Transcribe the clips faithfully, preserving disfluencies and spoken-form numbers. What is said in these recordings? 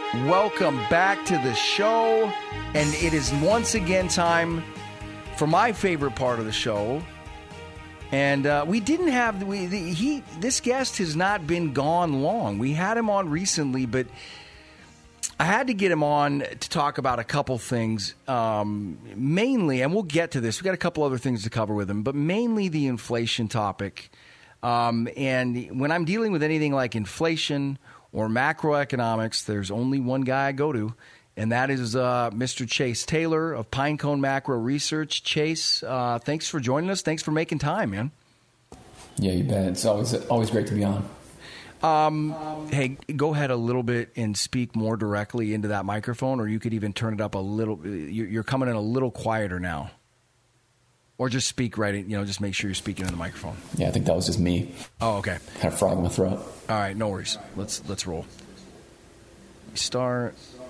Welcome back to the show, and it is once again time for my favorite part of the show. And uh, we didn't have we the, he. This guest has not been gone long. We had him on recently, but I had to get him on to talk about a couple things. Um, mainly, and we'll get to this. We got a couple other things to cover with him, but mainly the inflation topic. Um, and when I'm dealing with anything like inflation or macroeconomics, there's only one guy I go to, and that is uh, Mister Chase Taylor of Pinecone Macro Research. Chase, uh, thanks for joining us. Thanks for making time, man. Yeah, you bet. It's always always great to be on. Um, hey, go ahead a little bit and speak more directly into that microphone, or you could even turn it up a little. You're coming in a little quieter now. Or just speak right in, you know, just make sure you're speaking in the microphone. Yeah, I think that was just me. Oh, okay. Kind of frog in my throat. All right, no worries. Let's let's roll. Start.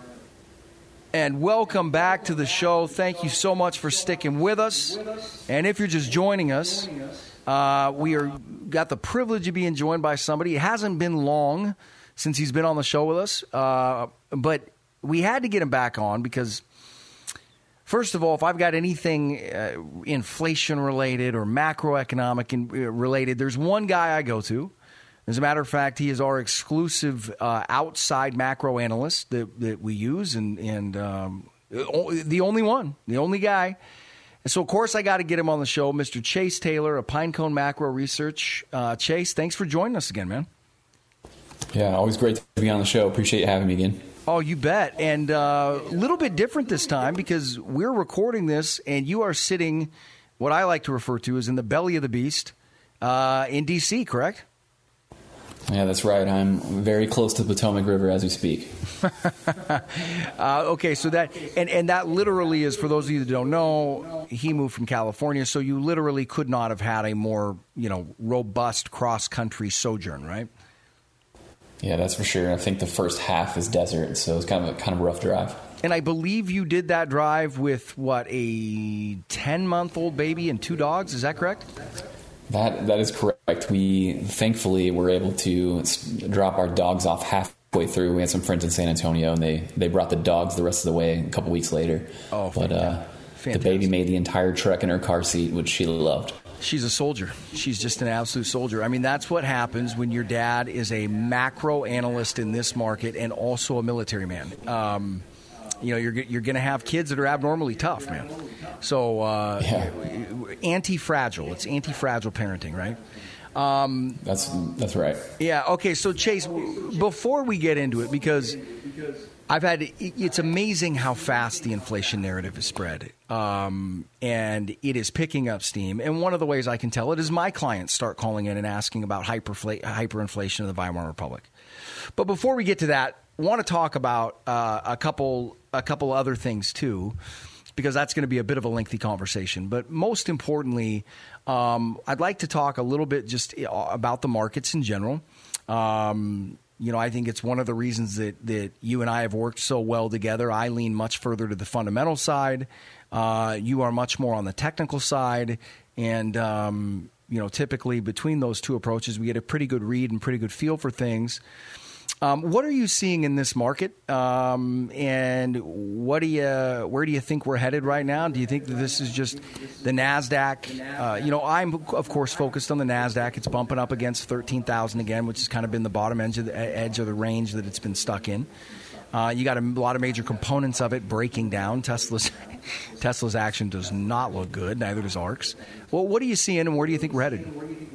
And welcome back to the show. Thank you so much for sticking with us. And if you're just joining us, uh, we are got the privilege of being joined by somebody. It hasn't been long since he's been on the show with us, uh, but we had to get him back on because, first of all, if I've got anything uh, inflation-related or macroeconomic in, uh, related, there's one guy I go to. As a matter of fact, he is our exclusive uh, outside macro analyst that, that we use, and, and um, the only one, the only guy. And so, of course, I got to get him on the show, Mister Chase Taylor of Pinecone Macro Research. Uh, Chase, thanks for joining us again, man. Yeah, always great to be on the show. Appreciate you having me again. Oh, you bet. And a uh, little bit different this time because we're recording this and you are sitting, what I like to refer to as in the belly of the beast uh, in D C, correct? Yeah, that's right. I'm very close to the Potomac River as we speak. uh, okay, so that, and, and that literally is, for those of you that don't know, he moved from California, so you literally could not have had a more, you know, robust cross-country sojourn, right? Yeah, that's for sure. I think the first half is desert, so it's kind of a kind of a rough drive. And I believe you did that drive with, what, a ten-month-old baby and two dogs, is that correct? That That is correct. We, thankfully, were able to drop our dogs off halfway through. We had some friends in San Antonio, and they, they brought the dogs the rest of the way a couple weeks later. Oh, But uh, the baby made the entire trek in her car seat, which she loved. She's a soldier. She's just an absolute soldier. I mean, that's what happens when your dad is a macro analyst in this market and also a military man. Um, you know, you're you're going to have kids that are abnormally tough, man. So uh, yeah. anti-fragile. It's anti-fragile parenting, right? Um, that's that's right. Yeah. Okay. So Chase, before we get into it, because I've had it's amazing how fast the inflation narrative is spread, um, and it is picking up steam. And one of the ways I can tell it is my clients start calling in and asking about hyperfla- hyperinflation of the Weimar Republic. But before we get to that, I want to talk about uh, a couple a couple other things too, because that's going to be a bit of a lengthy conversation. But most importantly, um, I'd like to talk a little bit just about the markets in general. Um, You know, I think it's one of the reasons that, that you and I have worked so well together. I lean much further to the fundamental side. Uh, you are much more on the technical side. And, um, you know, typically between those two approaches, we get a pretty good read and pretty good feel for things. Um, what are you seeing in this market? Um, and what do you, where do you think we're headed right now? Do you think that this is just the NASDAQ? Uh, you know, I'm, of course, focused on the NASDAQ. It's bumping up against thirteen thousand again, which has kind of been the bottom edge of the, edge of the range that it's been stuck in. Uh, you got a lot of major components of it breaking down. Tesla's Tesla's action does not look good. Neither does A R K's. Well, what are you seeing and where do you think we're headed?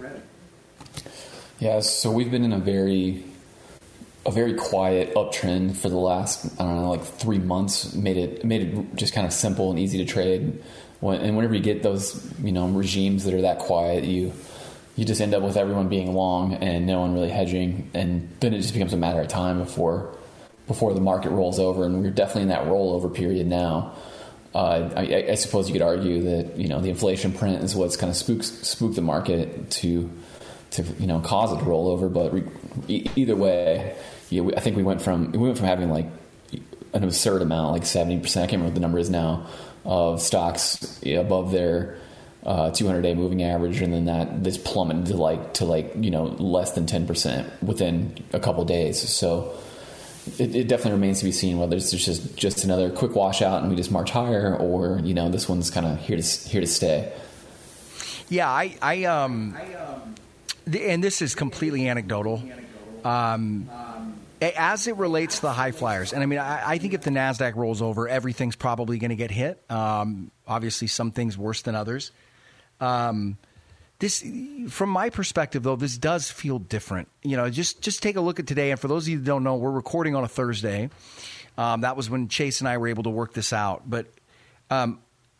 Yeah, so we've been in a very... a very quiet uptrend for the last, I don't know, like three months. Made it made it just kind of simple and easy to trade. When, and whenever you get those, you know, regimes that are that quiet, you you just end up with everyone being long and no one really hedging, and then it just becomes a matter of time before before the market rolls over. And we're definitely in that rollover period now. Uh, I, I suppose you could argue that, you know, the inflation print is what's kind of spooks spooked the market to to you know cause it to roll over, but re, e- either way. Yeah, we, I think we went from we went from having like an absurd amount, like seventy percent. I can't remember what the number is now, of stocks above their uh, two hundred day moving average, and then that this plummeted to like to like you know less than ten percent within a couple of days. So it, it definitely remains to be seen whether it's just just another quick washout and we just march higher, or you know this one's kind of here to here to stay. Yeah, I, I um, and this is completely anecdotal. Um, as it relates to the high flyers, and I mean, I, I think if the NASDAQ rolls over, everything's probably going to get hit. Um, obviously, some things worse than others. Um, this, from my perspective, though, this does feel different. You know, just just take a look at today. And for those of you who don't know, we're recording on a Thursday. Um, that was when Chase and I were able to work this out. But um,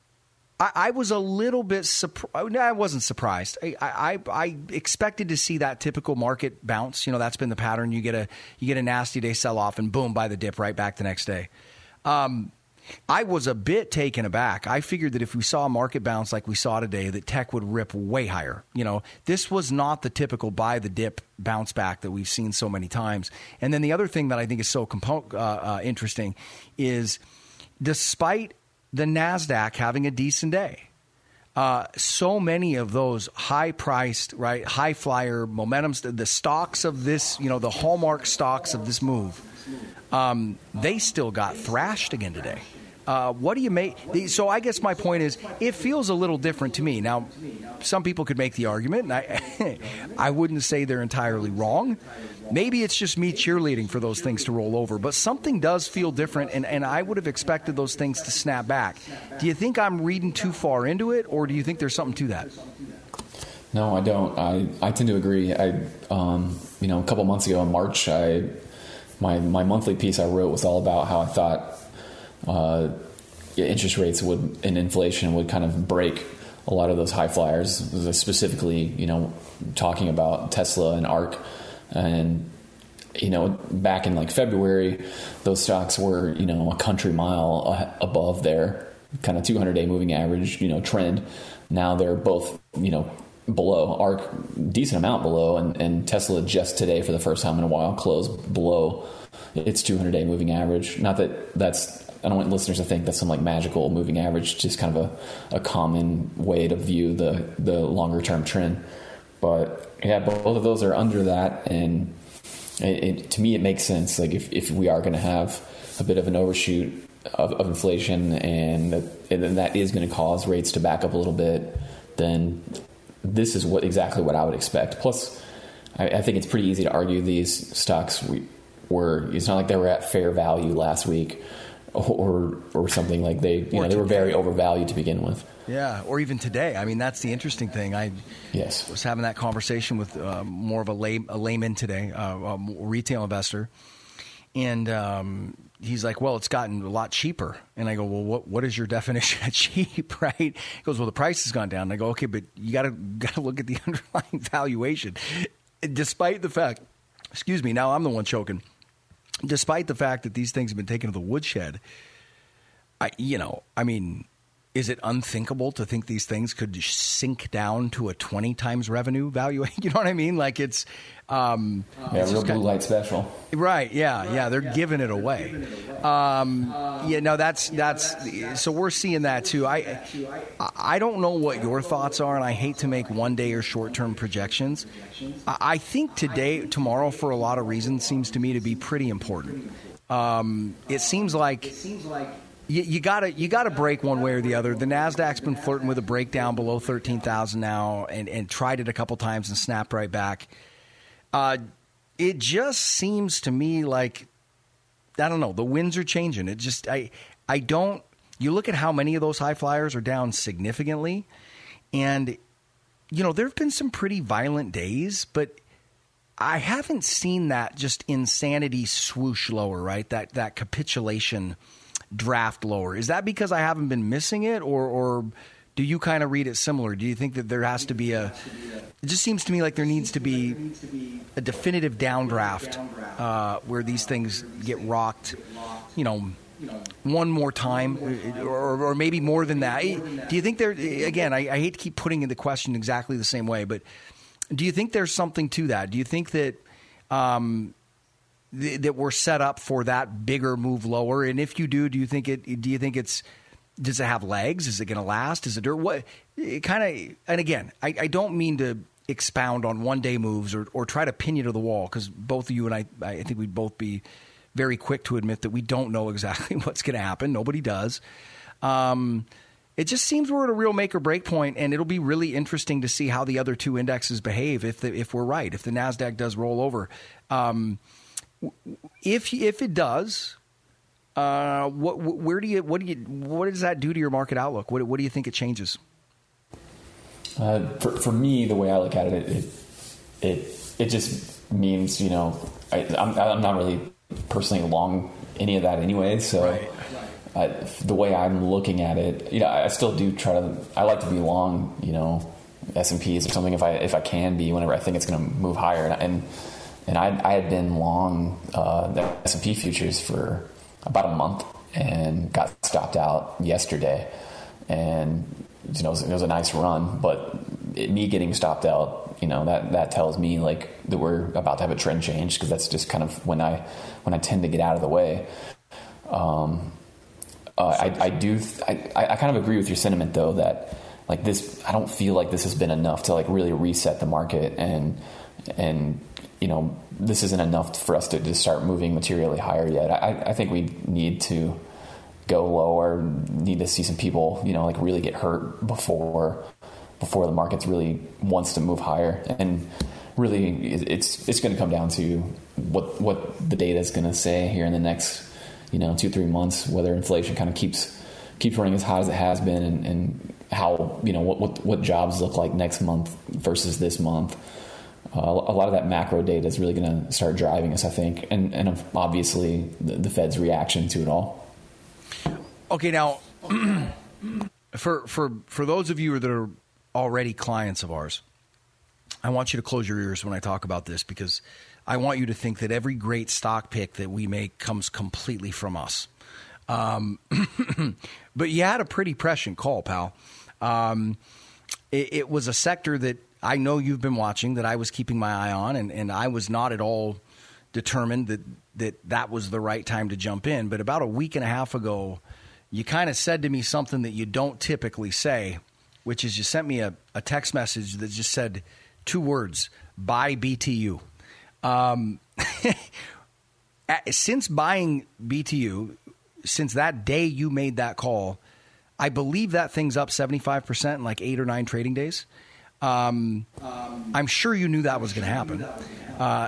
I, I was a little bit surprised. No, I wasn't surprised. I, I, I expected to see that typical market bounce. You know, that's been the pattern. You get a you get a nasty day sell off, and boom, buy the dip right back the next day. Um, I was a bit taken aback. I figured that if we saw a market bounce like we saw today, that tech would rip way higher. You know, this was not the typical buy the dip bounce back that we've seen so many times. And then the other thing that I think is so compo- uh, uh, interesting is, despite the NASDAQ having a decent day, uh, so many of those high-priced, right, high flyer momentums, the, the stocks of this, you know, the hallmark stocks of this move, um, they still got thrashed again today. Uh, what do you make? So I guess my point is, it feels a little different to me. Now, some people could make the argument, and I, I wouldn't say they're entirely wrong. Maybe it's just me cheerleading for those things to roll over, but something does feel different, and, and I would have expected those things to snap back. Do you think I'm reading too far into it, or do you think there's something to that? No, I don't. I, I tend to agree. I, um, you know, a couple months ago in March, I my my monthly piece I wrote was all about how I thought uh, interest rates would and inflation would kind of break a lot of those high flyers. Specifically, you know, talking about Tesla and ARK. And, you know, back in like February, those stocks were, you know, a country mile above their kind of two hundred day moving average, you know, trend. Now they're both, you know, below. ARK, decent amount below. And, and Tesla just today, for the first time in a while, closed below its two hundred day moving average. Not that that's, I don't want listeners to think that's some like magical moving average, just kind of a, a common way to view the, the longer term trend. But yeah, both of those are under that, and it, it, to me, it makes sense. Like if, if we are going to have a bit of an overshoot of, of inflation, and, and that is going to cause rates to back up a little bit, then this is what exactly what I would expect. Plus, I, I think it's pretty easy to argue these stocks we, were. It's not like they were at fair value last week, or or something like they. You know, they were very overvalued to begin with. Yeah, or even today. I mean, that's the interesting thing. I yes. was having that conversation with uh, more of a, lay, a layman today, uh, a retail investor, and um, he's like, well, it's gotten a lot cheaper. And I go, well, what what is your definition of cheap, right? He goes, well, the price has gone down. And I go, okay, but you got to got to look at the underlying valuation. Despite the fact, excuse me, now I'm the one choking. Despite the fact that these things have been taken to the woodshed, I, you know, I mean, is it unthinkable to think these things could just sink down to a twenty times revenue valuation? You know what I mean? Like it's um, yeah, it's real blue of, light special, right? Yeah, yeah, they're giving it away. Um, yeah, no, that's that's so we're seeing that too. I I don't know what your thoughts are, and I hate to make one day or short term projections. I think today, tomorrow, for a lot of reasons, seems to me to be pretty important. Um, it seems like. You, you gotta you gotta break one way or the other. The NASDAQ's been flirting with a breakdown below thirteen thousand now, and, and tried it a couple times and snapped right back. Uh, it just seems to me like, I don't know, the winds are changing. It just I I don't. You look at how many of those high flyers are down significantly, and you know there have been some pretty violent days, but I haven't seen that just insanity swoosh lower, right? That that capitulation draft lower. Is that because I haven't been missing it, or or do you kind of read it similar? Do you think that there has to be a it just seems to me like there needs to be a definitive downdraft uh, where these things get rocked, you know, one more time, or, or maybe more than that. Do you think there, again, I, I hate to keep putting in the question exactly the same way, but do you think there's something to that? Do you think that um, that we're set up for that bigger move lower? And if you do, do you think it? Do you think it's? Does it have legs? Is it going to last? Is it dirt? What? It kind of. And again, I, I don't mean to expound on one day moves or, or try to pin you to the wall, because both of you and I, I think we'd both be very quick to admit that we don't know exactly what's going to happen. Nobody does. Um, it just seems we're at a real make or break point, and it'll be really interesting to see how the other two indexes behave if the, if we're right, if the NASDAQ does roll over. Um, if if it does, uh, what where do you what do you what does that do to your market outlook? What what do you think it changes? Uh, for for me, the way I look at it, it it it just means, you know, I, I'm I'm not really personally long any of that anyway. So right. I, the way I'm looking at it, you know, I still do try to. I like to be long, you know, S and P's or something if I if I can be whenever I think it's going to move higher. And and, and I I had been long uh, the S and P futures for about a month and got stopped out yesterday. And you know, it was, it was a nice run, but it, me getting stopped out, you know, that, that tells me like that we're about to have a trend change, because that's just kind of when I when I tend to get out of the way. Um, uh, I, I do I, I kind of agree with your sentiment though that like this, I don't feel like this has been enough to like really reset the market, and and you know, this isn't enough for us to just start moving materially higher yet. I, I think we need to go lower, need to see some people, you know, like really get hurt before before the market's really wants to move higher. And really it's it's going to come down to what what the data is going to say here in the next, you know, two, three months, whether inflation kind of keeps keeps running as high as it has been, and, and how, you know, what, what what jobs look like next month versus this month. Uh, a lot of that macro data is really going to start driving us, I think, and, and obviously the, the Fed's reaction to it all. Okay, now, for for for those of you that are already clients of ours, I want you to close your ears when I talk about this, because I want you to think that every great stock pick that we make comes completely from us. Um, but you had a pretty prescient call, pal. Um, it, it was a sector that I know you've been watching, that I was keeping my eye on, and, and I was not at all determined that, that that was the right time to jump in. But about a week and a half ago, you kind of said to me something that you don't typically say, which is you sent me a, a text message that just said two words: buy B T U. Um, since buying B T U, since that day you made that call, I believe that thing's up seventy-five percent in like eight or nine trading days. Um, I'm sure you knew that was going to happen. Uh,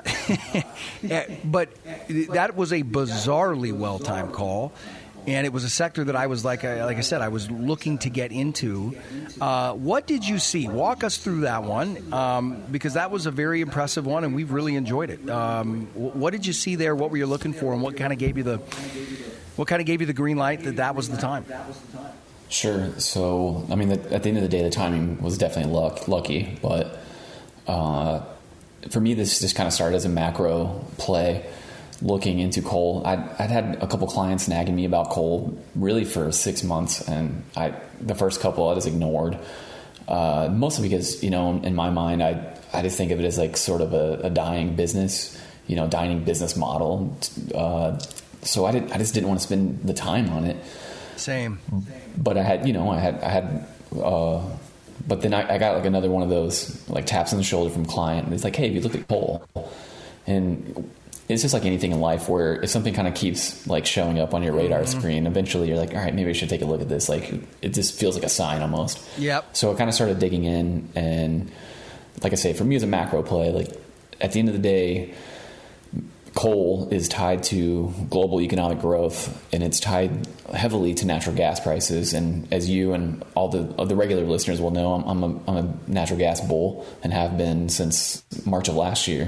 but that was a bizarrely well-timed call. And it was a sector that I was, like I, like I said, I was looking to get into. Uh, what did you see? Walk us through that one, um, because that was a very impressive one, and we've really enjoyed it. Um, what did you see there? What were you looking for, and what kind of gave you the what kind of gave you the green light that that was the time? Sure. So, I mean, the, at the end of the day, the timing was definitely luck, lucky. But uh, for me, this just kind of started as a macro play. Looking into coal, I'd, I'd had a couple clients nagging me about coal really for six months, and I the first couple I just ignored, uh, mostly because, you know, in my mind, I I just think of it as like sort of a, a dying business, you know, dying business model. Uh, so I did I just didn't want to spend the time on it. Same. But I had, you know, I had I had. Uh, but then I, I got like another one of those like taps on the shoulder from client, and it's like, hey, have you looked at coal? And it's just like anything in life where if something kind of keeps like showing up on your radar mm-hmm. screen, eventually you're like, all right, maybe I should take a look at this. Like it just feels like a sign almost. Yep. So I kind of started digging in, and like I say, for me as a macro play, like at the end of the day, coal is tied to global economic growth, and it's tied heavily to natural gas prices. And as you and all the of the regular listeners will know, I'm, I'm, a, I'm a natural gas bull and have been since March of last year.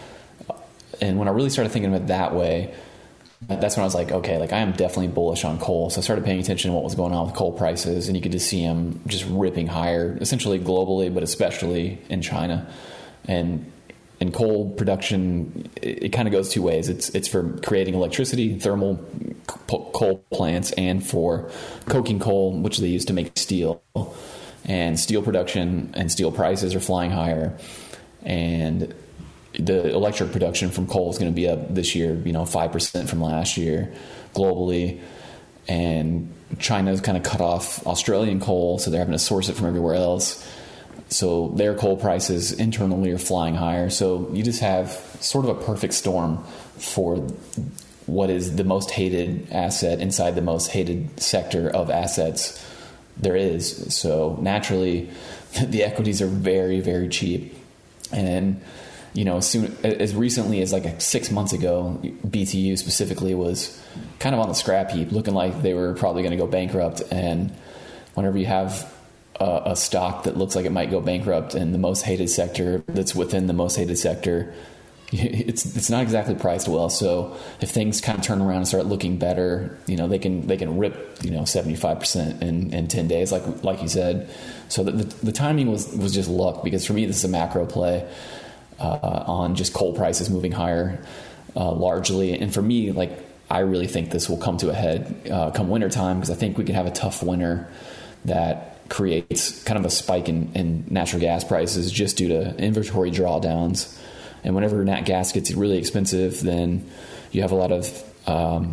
And when I really started thinking of it that way, that's when I was like, okay, like I am definitely bullish on coal. So I started paying attention to what was going on with coal prices, and you could just see them just ripping higher, essentially globally, but especially in China. And in coal production, it, it kind of goes two ways. It's it's for creating electricity, thermal coal plants, and for coking coal, which they use to make steel. And steel production and steel prices are flying higher. And the electric production from coal is going to be up this year, you know, five percent from last year globally. And China's kind of cut off Australian coal, so they're having to source it from everywhere else. So their coal prices internally are flying higher. So you just have sort of a perfect storm for what is the most hated asset inside the most hated sector of assets there is. So naturally, the equities are very, very cheap. And, you know, as soon as recently as like six months ago, B T U specifically was kind of on the scrap heap, looking like they were probably going to go bankrupt. And whenever you have a, a stock that looks like it might go bankrupt in the most hated sector that's within the most hated sector, it's it's not exactly priced well. So if things kind of turn around and start looking better, you know, they can they can rip, you know, seventy-five percent in, in ten days, like like you said. So the, the, the timing was, was just luck, because for me, this is a macro play uh, on just coal prices moving higher uh, largely. And for me, like, I really think this will come to a head uh, come winter time, because I think we could have a tough winter that creates kind of a spike in, in natural gas prices just due to inventory drawdowns. And whenever nat gas gets really expensive, then you have a lot of um,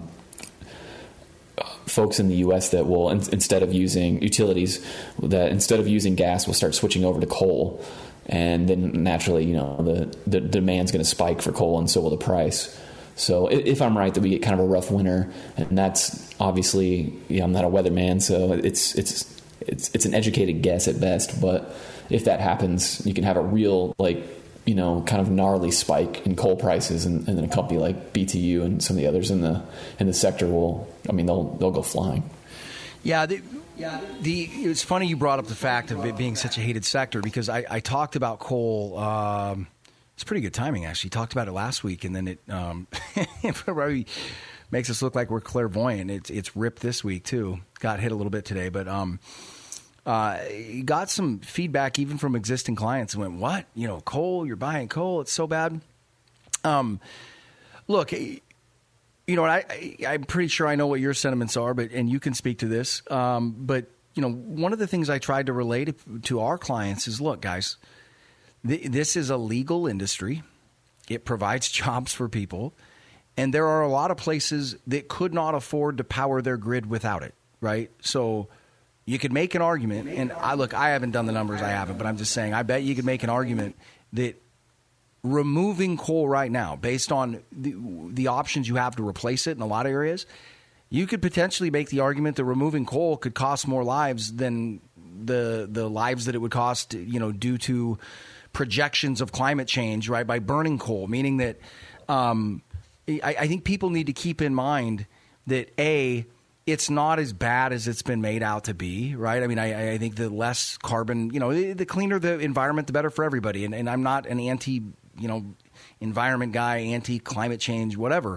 folks in the U S that will, in, instead of using utilities, that instead of using gas, will start switching over to coal. And then naturally, you know, the, the demand's going to spike for coal, and so will the price. So if I'm right that we get kind of a rough winter, and that's obviously, you know, I'm not a weatherman, so it's it's it's it's an educated guess at best. But if that happens, you can have a real, like, you know, kind of gnarly spike in coal prices, and, and then a company like B T U and some of the others in the in the sector will, I mean, they'll they'll go flying. Yeah, the, yeah. The it's funny you brought up the fact of it being such a hated sector, because I, I talked about coal. Um, it's pretty good timing, actually. Talked about it last week, and then it um, it probably makes us look like we're clairvoyant. It's it's ripped this week too. Got hit a little bit today, but um. Uh, got some feedback even from existing clients and went, what? You know, coal, you're buying coal. It's so bad. Um, look, you know what? I, I, I'm pretty sure I know what your sentiments are, but, and you can speak to this. Um, but, you know, one of the things I tried to relate to our clients is, look, guys, th- this is a legal industry. It provides jobs for people. And there are a lot of places that could not afford to power their grid without it. Right. So, you could make an argument, and I look, I haven't done the numbers, I haven't, but I'm just saying, I bet you could make an argument that removing coal right now, based on the, the options you have to replace it in a lot of areas, you could potentially make the argument that removing coal could cost more lives than the the lives that it would cost, you know, due to projections of climate change, right, by burning coal. Meaning that um, I, I think people need to keep in mind that, A, it's not as bad as it's been made out to be, right? I mean, I, I think the less carbon, you know, the cleaner the environment, the better for everybody. And, and I'm not an anti, you know, environment guy, anti climate change, whatever.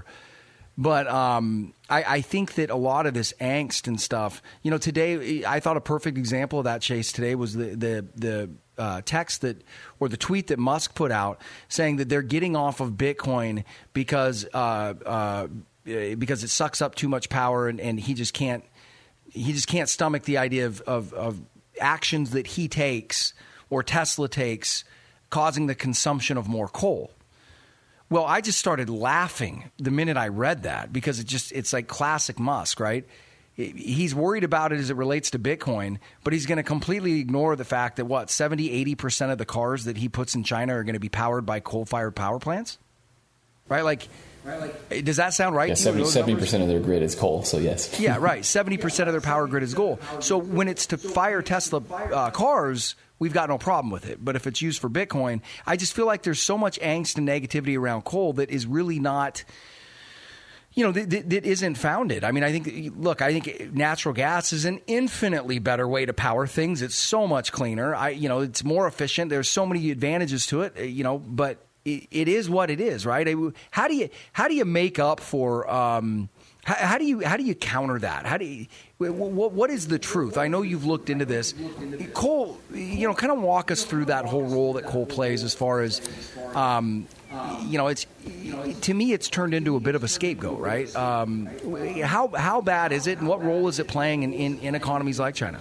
But um, I, I think that a lot of this angst and stuff, you know, today I thought a perfect example of that, Chase, today was the the the uh, text that, or the tweet that Musk put out saying that they're getting off of Bitcoin because uh, uh, because it sucks up too much power, and, and he just can't he just can't stomach the idea of, of, of actions that he takes or Tesla takes causing the consumption of more coal. Well, I just started laughing the minute I read that, because it just it's like classic Musk, right? He's worried about it as it relates to Bitcoin, but he's going to completely ignore the fact that, what, seventy, eighty percent of the cars that he puts in China are going to be powered by coal-fired power plants? Right? Like, right, like, does that sound right? Yeah, seventy percent of their grid is coal, so yes. Yeah, right. seventy percent of their power grid is coal. So when it's to fire Tesla uh, cars, we've got no problem with it. But if it's used for Bitcoin, I just feel like there's so much angst and negativity around coal that is really not, you know, that, that, that isn't founded. I mean, I think, look, I think natural gas is an infinitely better way to power things. It's so much cleaner. I, you know, it's more efficient. There's so many advantages to it, you know, but it is what it is, right? How do you how do you make up for? Um, how, how do you how do you counter that? How do you, what what is the truth? I know you've looked into this. Coal, you know, kind of walk us through that whole role that coal plays as far as, um, you know, it's to me it's turned into a bit of a scapegoat, right? Um, how how bad is it, and what role is it playing in, in, in economies like China?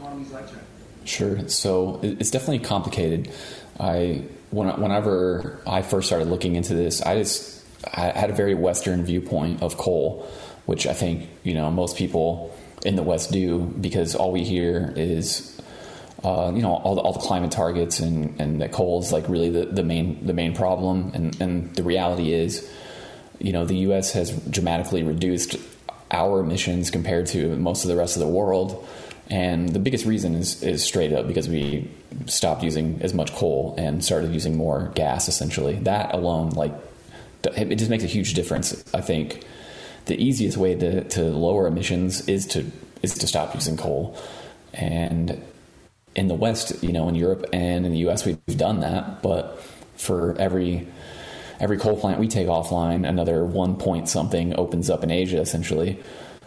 Sure. So it's definitely complicated. I when, whenever I first started looking into this, I just I had a very Western viewpoint of coal, which I think, you know, most people in the West do, because all we hear is, uh, you know, all the, all the climate targets, and, and that coal is like really the, the main the main problem. And, and the reality is, you know, the U S has dramatically reduced our emissions compared to most of the rest of the world. And the biggest reason is, is straight up because we stopped using as much coal and started using more gas, essentially. That alone, like, it just makes a huge difference. I think the easiest way to, to lower emissions is to is to stop using coal. And in the West, you know, in Europe and in the U S, we've done that. But for every every coal plant we take offline, another one point something opens up in Asia, essentially.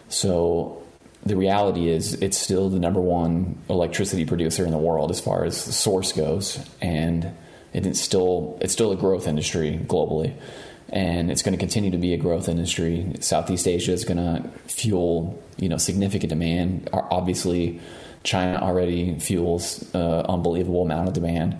So the reality is it's still the number one electricity producer in the world as far as the source goes. And it's still it's still a growth industry globally. And it's going to continue to be a growth industry. Southeast Asia is going to fuel, you know, significant demand. Obviously, China already fuels an uh, unbelievable amount of demand.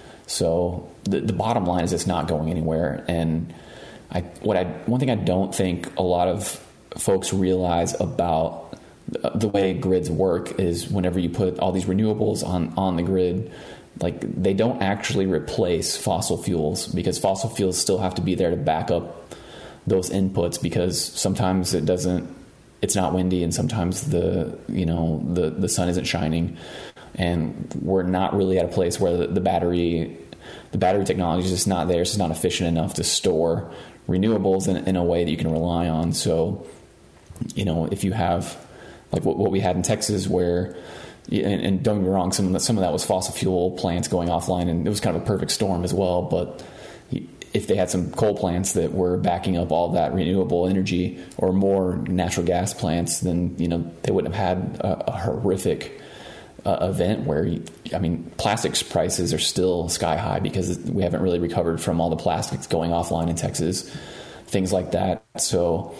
So the, the bottom line is it's not going anywhere. And I, what I, one thing I don't think a lot of folks realize about the, the way grids work is whenever you put all these renewables on, on the grid, like they don't actually replace fossil fuels, because fossil fuels still have to be there to back up those inputs, because sometimes it doesn't, it's not windy, and sometimes the, you know, the, the sun isn't shining, and we're not really at a place where the, the battery, the battery technology is just not there. It's not efficient enough to store renewables in, in a way that you can rely on. So, you know, if you have like what, what we had in Texas, where And, and don't get me wrong, some of, that, some of that was fossil fuel plants going offline, and it was kind of a perfect storm as well. But if they had some coal plants that were backing up all that renewable energy, or more natural gas plants, then, you know, they wouldn't have had a, a horrific uh, event where, you, I mean, plastics prices are still sky high because we haven't really recovered from all the plastics going offline in Texas, things like that. So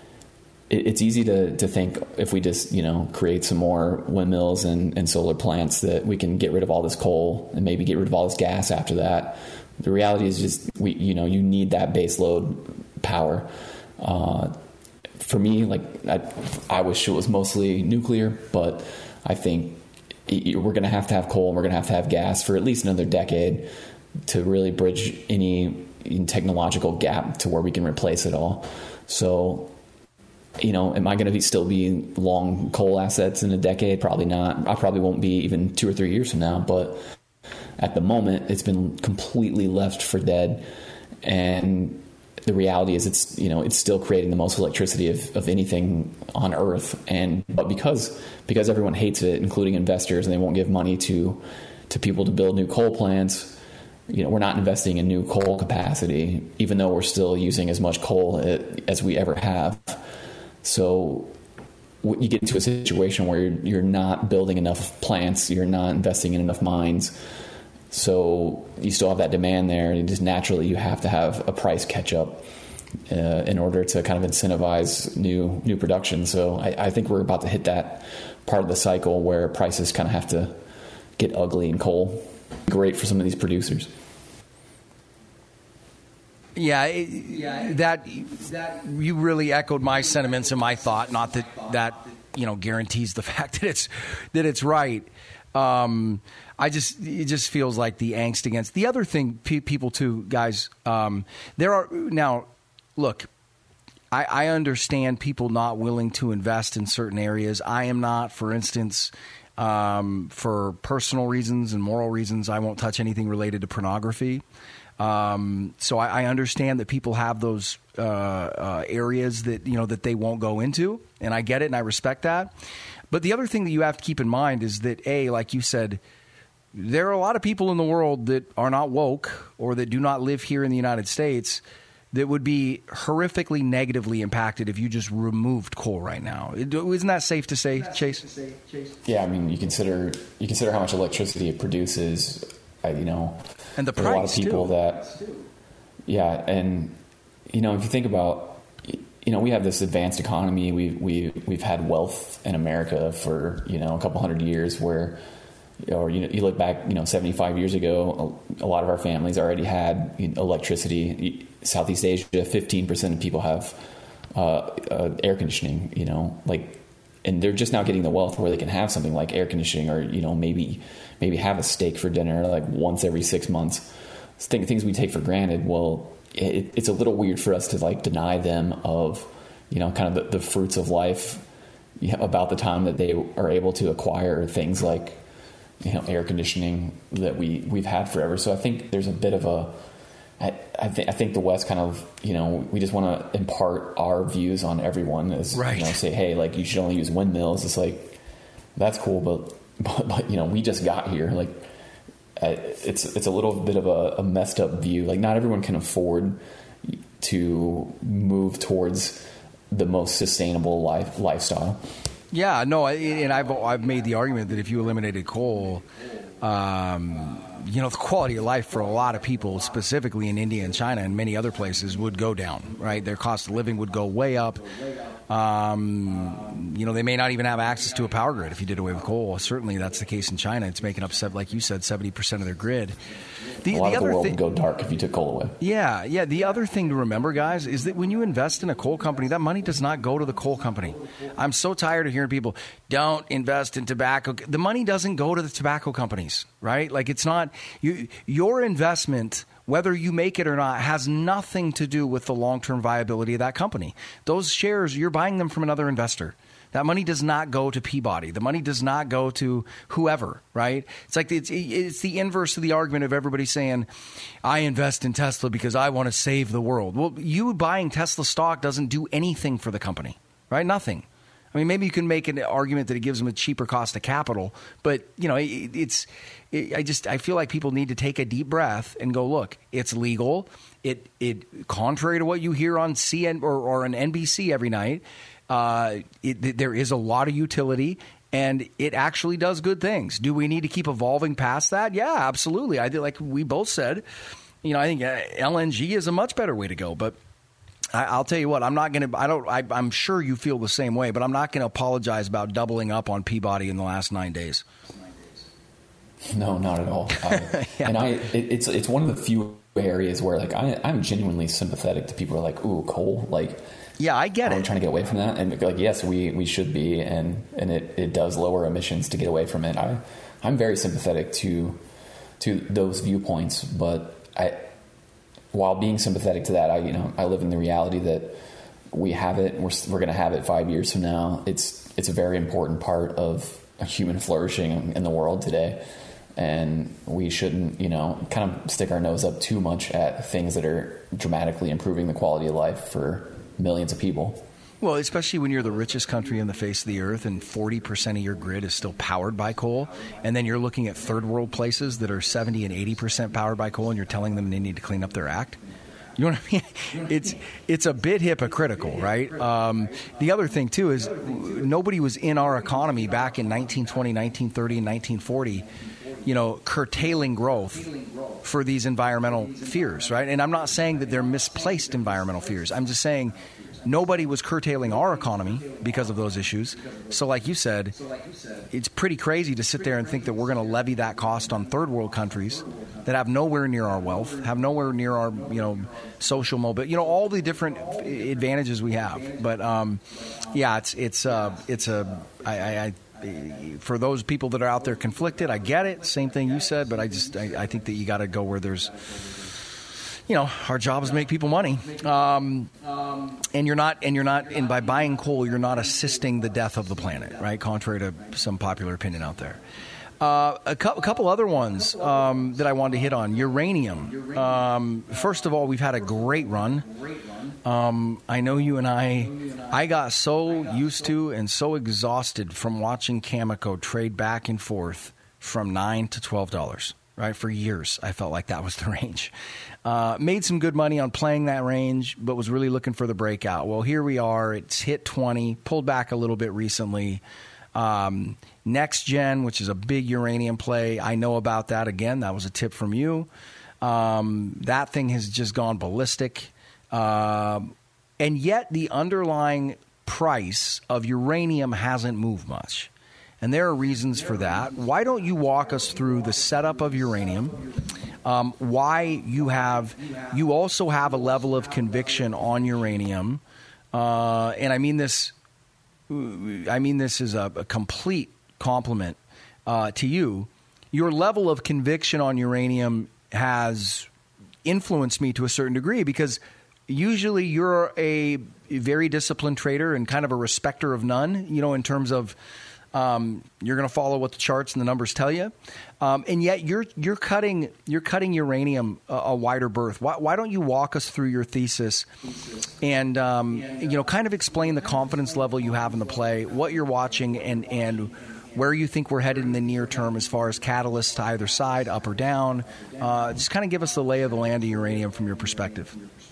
it's easy to, to think if we just, you know, create some more windmills and, and solar plants that we can get rid of all this coal and maybe get rid of all this gas after that. The reality is just, we, you know, you need that base load power. Uh, for me, like, I, I wish it was mostly nuclear, but I think we're going to have to have coal and we're going to have to have gas for at least another decade to really bridge any technological gap to where we can replace it all. So, you know, am I going to be still be long coal assets in a decade? Probably not. I probably won't be even two or three years from now. But at the moment, it's been completely left for dead. And the reality is, it's, you know, it's still creating the most electricity of, of anything on Earth. And but because because everyone hates it, including investors, and they won't give money to to people to build new coal plants, you know, we're not investing in new coal capacity, even though we're still using as much coal as we ever have. So you get into a situation where you're, you're not building enough plants, you're not investing in enough mines. So you still have that demand there, and just naturally you have to have a price catch up uh, in order to kind of incentivize new new production. So I, I think we're about to hit that part of the cycle where prices kind of have to get ugly in coal. Great for some of these producers. Yeah, it, yeah, that that you really echoed my sentiments and my thought. Not that that you know guarantees the fact that it's that it's right. Um, I just it just feels like the angst against the other thing. Pe- people too, guys. Um, there are now. Look, I, I understand people not willing to invest in certain areas. I am not, for instance. Um, for personal reasons and moral reasons, I won't touch anything related to pornography. Um, so I, I understand that people have those uh, uh, areas that you know that they won't go into, and I get it, and I respect that. But the other thing that you have to keep in mind is that, A, like you said, there are a lot of people in the world that are not woke or that do not live here in the United States that would be horrifically negatively impacted if you just removed coal right now. Isn't that safe to say, Chase? Yeah, I mean, you consider you consider how much electricity it produces, uh, you know, and the price, a lot of people too. that, yeah, and you know, if you think about, you know, we have this advanced economy. We we we've had wealth in America for you know a couple hundred years, where, or you know, you look back, you know, seventy-five years ago, a, a lot of our families already had electricity. Southeast Asia, fifteen percent of people have uh, uh, air conditioning, you know, like, and they're just now getting the wealth where they can have something like air conditioning, or, you know, maybe, maybe have a steak for dinner, like once every six months, things we take for granted. Well, it, it's a little weird for us to like deny them of, you know, kind of the, the fruits of life about the time that they are able to acquire things like, you know, air conditioning that we, we've had forever. So I think there's a bit of a, I, I think, I think the West kind of, you know, we just want to impart our views on everyone as, right. you know, say, hey, like you should only use windmills. It's like, that's cool. But, but, but you know, we just got here. Like uh, it's, it's a little bit of a, a messed up view. Like not everyone can afford to move towards the most sustainable life lifestyle. Yeah, no, I, and I've I've made the argument that if you eliminated coal, um, you know, the quality of life for a lot of people, specifically in India and China and many other places, would go down. Right, their cost of living would go way up. Um, you know, they may not even have access to a power grid if you did away with coal. Certainly, that's the case in China. It's making up, like you said, seventy percent of their grid. The, a lot the of the other world thi- would go dark if you took coal away. Yeah, yeah. The other thing to remember, guys, is that when you invest in a coal company, that money does not go to the coal company. I'm so tired of hearing people, don't invest in tobacco. The money doesn't go to the tobacco companies, right? Like it's not, you, your investment, whether you make it or not, has nothing to do with the long-term viability of that company. Those shares, you're buying them from another investor. That money does not go to Peabody. The money does not go to whoever, right? It's like it's, it's the inverse of the argument of everybody saying, I invest in Tesla because I want to save the world. Well, you buying Tesla stock doesn't do anything for the company, right? Nothing. I mean, maybe you can make an argument that it gives them a cheaper cost of capital, but you know, it, it's. It, I just I feel like people need to take a deep breath and go, look, it's legal. It it contrary to what you hear on C N or, or on N B C every night. Uh, it, there is a lot of utility, and it actually does good things. Do we need to keep evolving past that? Yeah, absolutely. I did, like we both said. You know, I think L N G is a much better way to go, but. I'll tell you what, I'm not going to, I don't, I, I'm sure you feel the same way, but I'm not going to apologize about doubling up on Peabody in the last nine days. No, not at all. I, yeah. And I, it, it's, it's one of the few areas where like, I, I'm genuinely sympathetic to people who are like, ooh, coal. Like, yeah, I get it. I'm trying to get away from that. And like, yes, we, we should be. And, and it, it does lower emissions to get away from it. I, I'm very sympathetic to, to those viewpoints, but I, while being sympathetic to that, I, you know, I live in the reality that we have it. We're we're going to have it five years from now. It's it's a very important part of human flourishing in the world today, and we shouldn't, you know, kind of stick our nose up too much at things that are dramatically improving the quality of life for millions of people. Well, especially when you're the richest country on the face of the earth and forty percent of your grid is still powered by coal. And then you're looking at third world places that are seventy and eighty percent powered by coal, and you're telling them they need to clean up their act. You know what I mean? It's, it's a bit hypocritical, right? Um, the other thing, too, is nobody was in our economy back in nineteen twenty, nineteen thirty, and nineteen forty, you know, curtailing growth for these environmental fears, right? And I'm not saying that they're misplaced environmental fears. I'm just saying nobody was curtailing our economy because of those issues. So like you said, it's pretty crazy to sit there and think that we're going to levy that cost on third world countries that have nowhere near our wealth, have nowhere near our, you know, social mobility, you know, all the different advantages we have. But um, yeah, it's it's uh, it's a I, I, I for those people that are out there conflicted, I get it. Same thing you said, but I just I, I think that you got to go where there's. You know, our job is to make people money, um, and you're not, and you're not, and by buying coal, you're not assisting the death of the planet, right? Contrary to some popular opinion out there. Uh, a, cu- a couple other ones um, that I wanted to hit on. Uranium. Um, first of all, we've had a great run. Um, I know you and I, I got so used to and so exhausted from watching Cameco trade back and forth from nine to twelve dollars. Right, for years, I felt like that was the range. Uh, made some good money on playing that range, but was really looking for the breakout. Well, here we are. It's hit twenty, pulled back a little bit recently. Um, Next Gen, which is a big uranium play, I know about that. Again, that was a tip from you. Um, that thing has just gone ballistic. Uh, and yet the underlying price of uranium hasn't moved much. And there are reasons for that. Why don't you walk us through the setup of uranium, um, why you have, you also have a level of conviction on uranium, uh, and I mean this, I mean this is a, a complete compliment uh, to you. Your level of conviction on uranium has influenced me to a certain degree because usually you're a very disciplined trader and kind of a respecter of none, you know, in terms of um, you're going to follow what the charts and the numbers tell you. Um, and yet you're you're cutting you're cutting uranium a, a wider berth. Why, why don't you walk us through your thesis and um, you know kind of explain the confidence level you have in the play, what you're watching, and and where you think we're headed in the near term as far as catalysts to either side, up or down. Uh, just kind of give us the lay of the land of uranium from your perspective.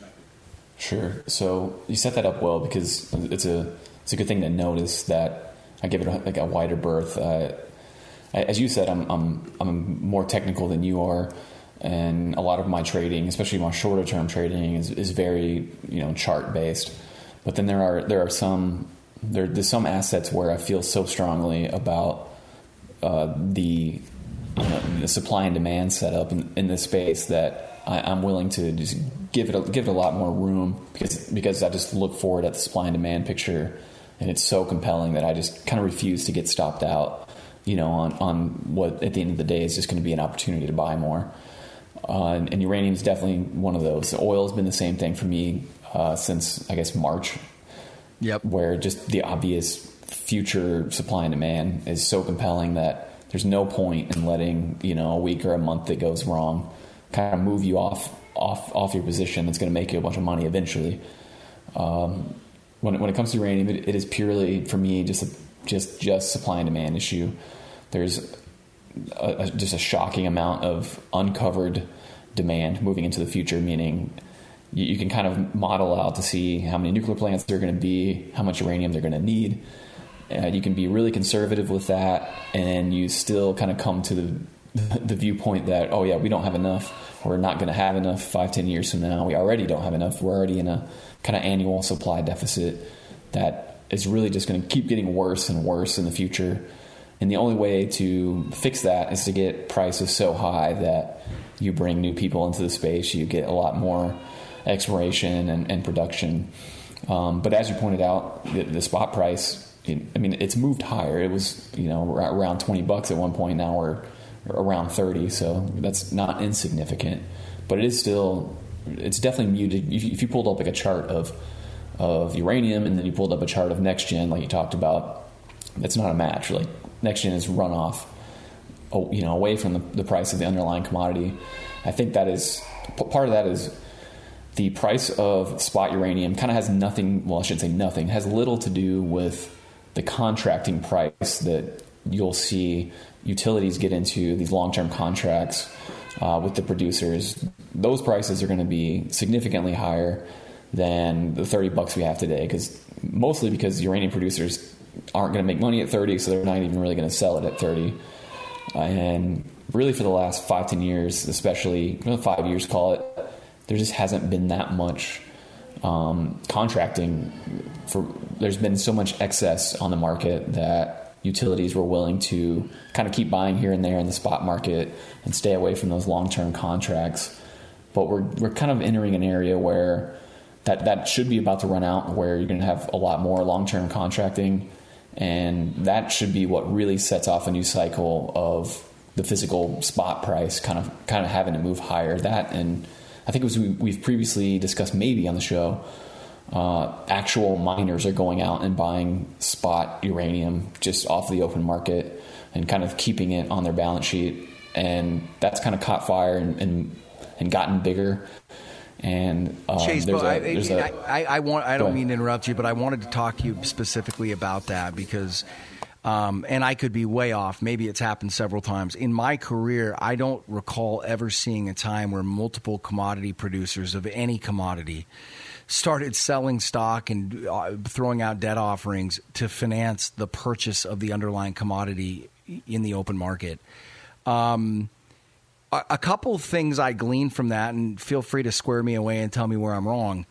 Sure. So you set that up well because it's a it's a good thing to notice that I give it a, like a wider berth. Uh, as you said, I'm I'm I'm more technical than you are, and a lot of my trading, especially my shorter term trading, is, is very you know chart based. But then there are there are some there there's some assets where I feel so strongly about uh, the you know, the supply and demand setup in, in this space that I, I'm willing to just give it a, give it a lot more room because because I just look forward at the supply and demand picture. And it's so compelling that I just kind of refuse to get stopped out, you know, on, on what at the end of the day is just going to be an opportunity to buy more. Uh, and, and uranium is definitely one of those. The oil has been the same thing for me uh, since, I guess, March. Yep. Where just the obvious future supply and demand is so compelling that there's no point in letting, you know, a week or a month that goes wrong kind of move you off off off your position that's going to make you a bunch of money eventually. Um When it, when it comes to uranium, it, it is purely, for me, just a, just just supply and demand issue. There's a, a, just a shocking amount of uncovered demand moving into the future, meaning you, you can kind of model out to see how many nuclear plants there are going to be, how much uranium they're going to need. Uh, you can be really conservative with that, and you still kind of come to the the viewpoint that, oh yeah, we don't have enough. We're not going to have enough five, ten years from now. We already don't have enough. We're already in a kind of annual supply deficit that is really just going to keep getting worse and worse in the future. And the only way to fix that is to get prices so high that you bring new people into the space. You get a lot more exploration and, and production. Um, but as you pointed out, the, the spot price, it, I mean, it's moved higher. It was, you know, around twenty bucks at one point. Now we're around thirty. So that's not insignificant, but it is still, it's definitely muted. If you pulled up like a chart of of uranium and then you pulled up a chart of next gen, like you talked about, that's not a match. Like next gen is run off, you know, away from the, the price of the underlying commodity. I think that is part of that is the price of spot uranium kind of has nothing. Well, I should say nothing. Has little to do with the contracting price that you'll see utilities get into these long-term contracts uh, with the producers. Those prices are going to be significantly higher than the thirty bucks we have today, because mostly because uranium producers aren't going to make money at thirty, so they're not even really going to sell it at thirty. Uh, and really for the last five, ten years, especially you know, five years, call it, there just hasn't been that much um, contracting. For there's been so much excess on the market that utilities were willing to kind of keep buying here and there in the spot market and stay away from those long-term contracts. But we're we're kind of entering an area where that, that should be about to run out, where you're going to have a lot more long-term contracting, and that should be what really sets off a new cycle of the physical spot price kind of kind of having to move higher. That, and I think it was we, we've previously discussed maybe on the show, Uh, actual miners are going out and buying spot uranium just off the open market and kind of keeping it on their balance sheet. And that's kind of caught fire and, and, and gotten bigger. And um, Chase, there's but a, I, there's a, I, I, want, I don't mean to interrupt you, but I wanted to talk to you specifically about that because, um, and I could be way off. Maybe it's happened several times. In my career, I don't recall ever seeing a time where multiple commodity producers of any commodity started selling stock and uh, throwing out debt offerings to finance the purchase of the underlying commodity in the open market. Um, a, a couple of things I gleaned from that, and feel free to square me away and tell me where I'm wrong.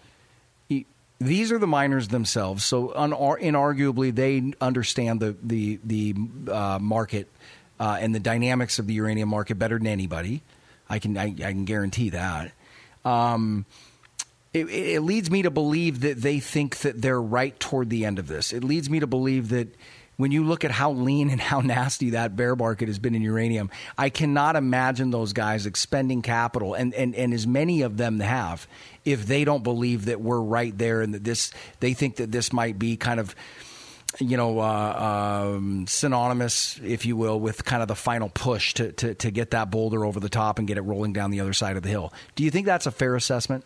These are the miners themselves, so un- inarguably they understand the the the uh, market uh, and the dynamics of the uranium market better than anybody. I can I, I can guarantee that. Um, it, it leads me to believe that they think that they're right toward the end of this. It leads me to believe that when you look at how lean and how nasty that bear market has been in uranium, I cannot imagine those guys expending capital, and, and, and as many of them have, if they don't believe that we're right there and that this, they think that this might be kind of, you know, uh, um, synonymous, if you will, with kind of the final push to, to, to get that boulder over the top and get it rolling down the other side of the hill. Do you think that's a fair assessment?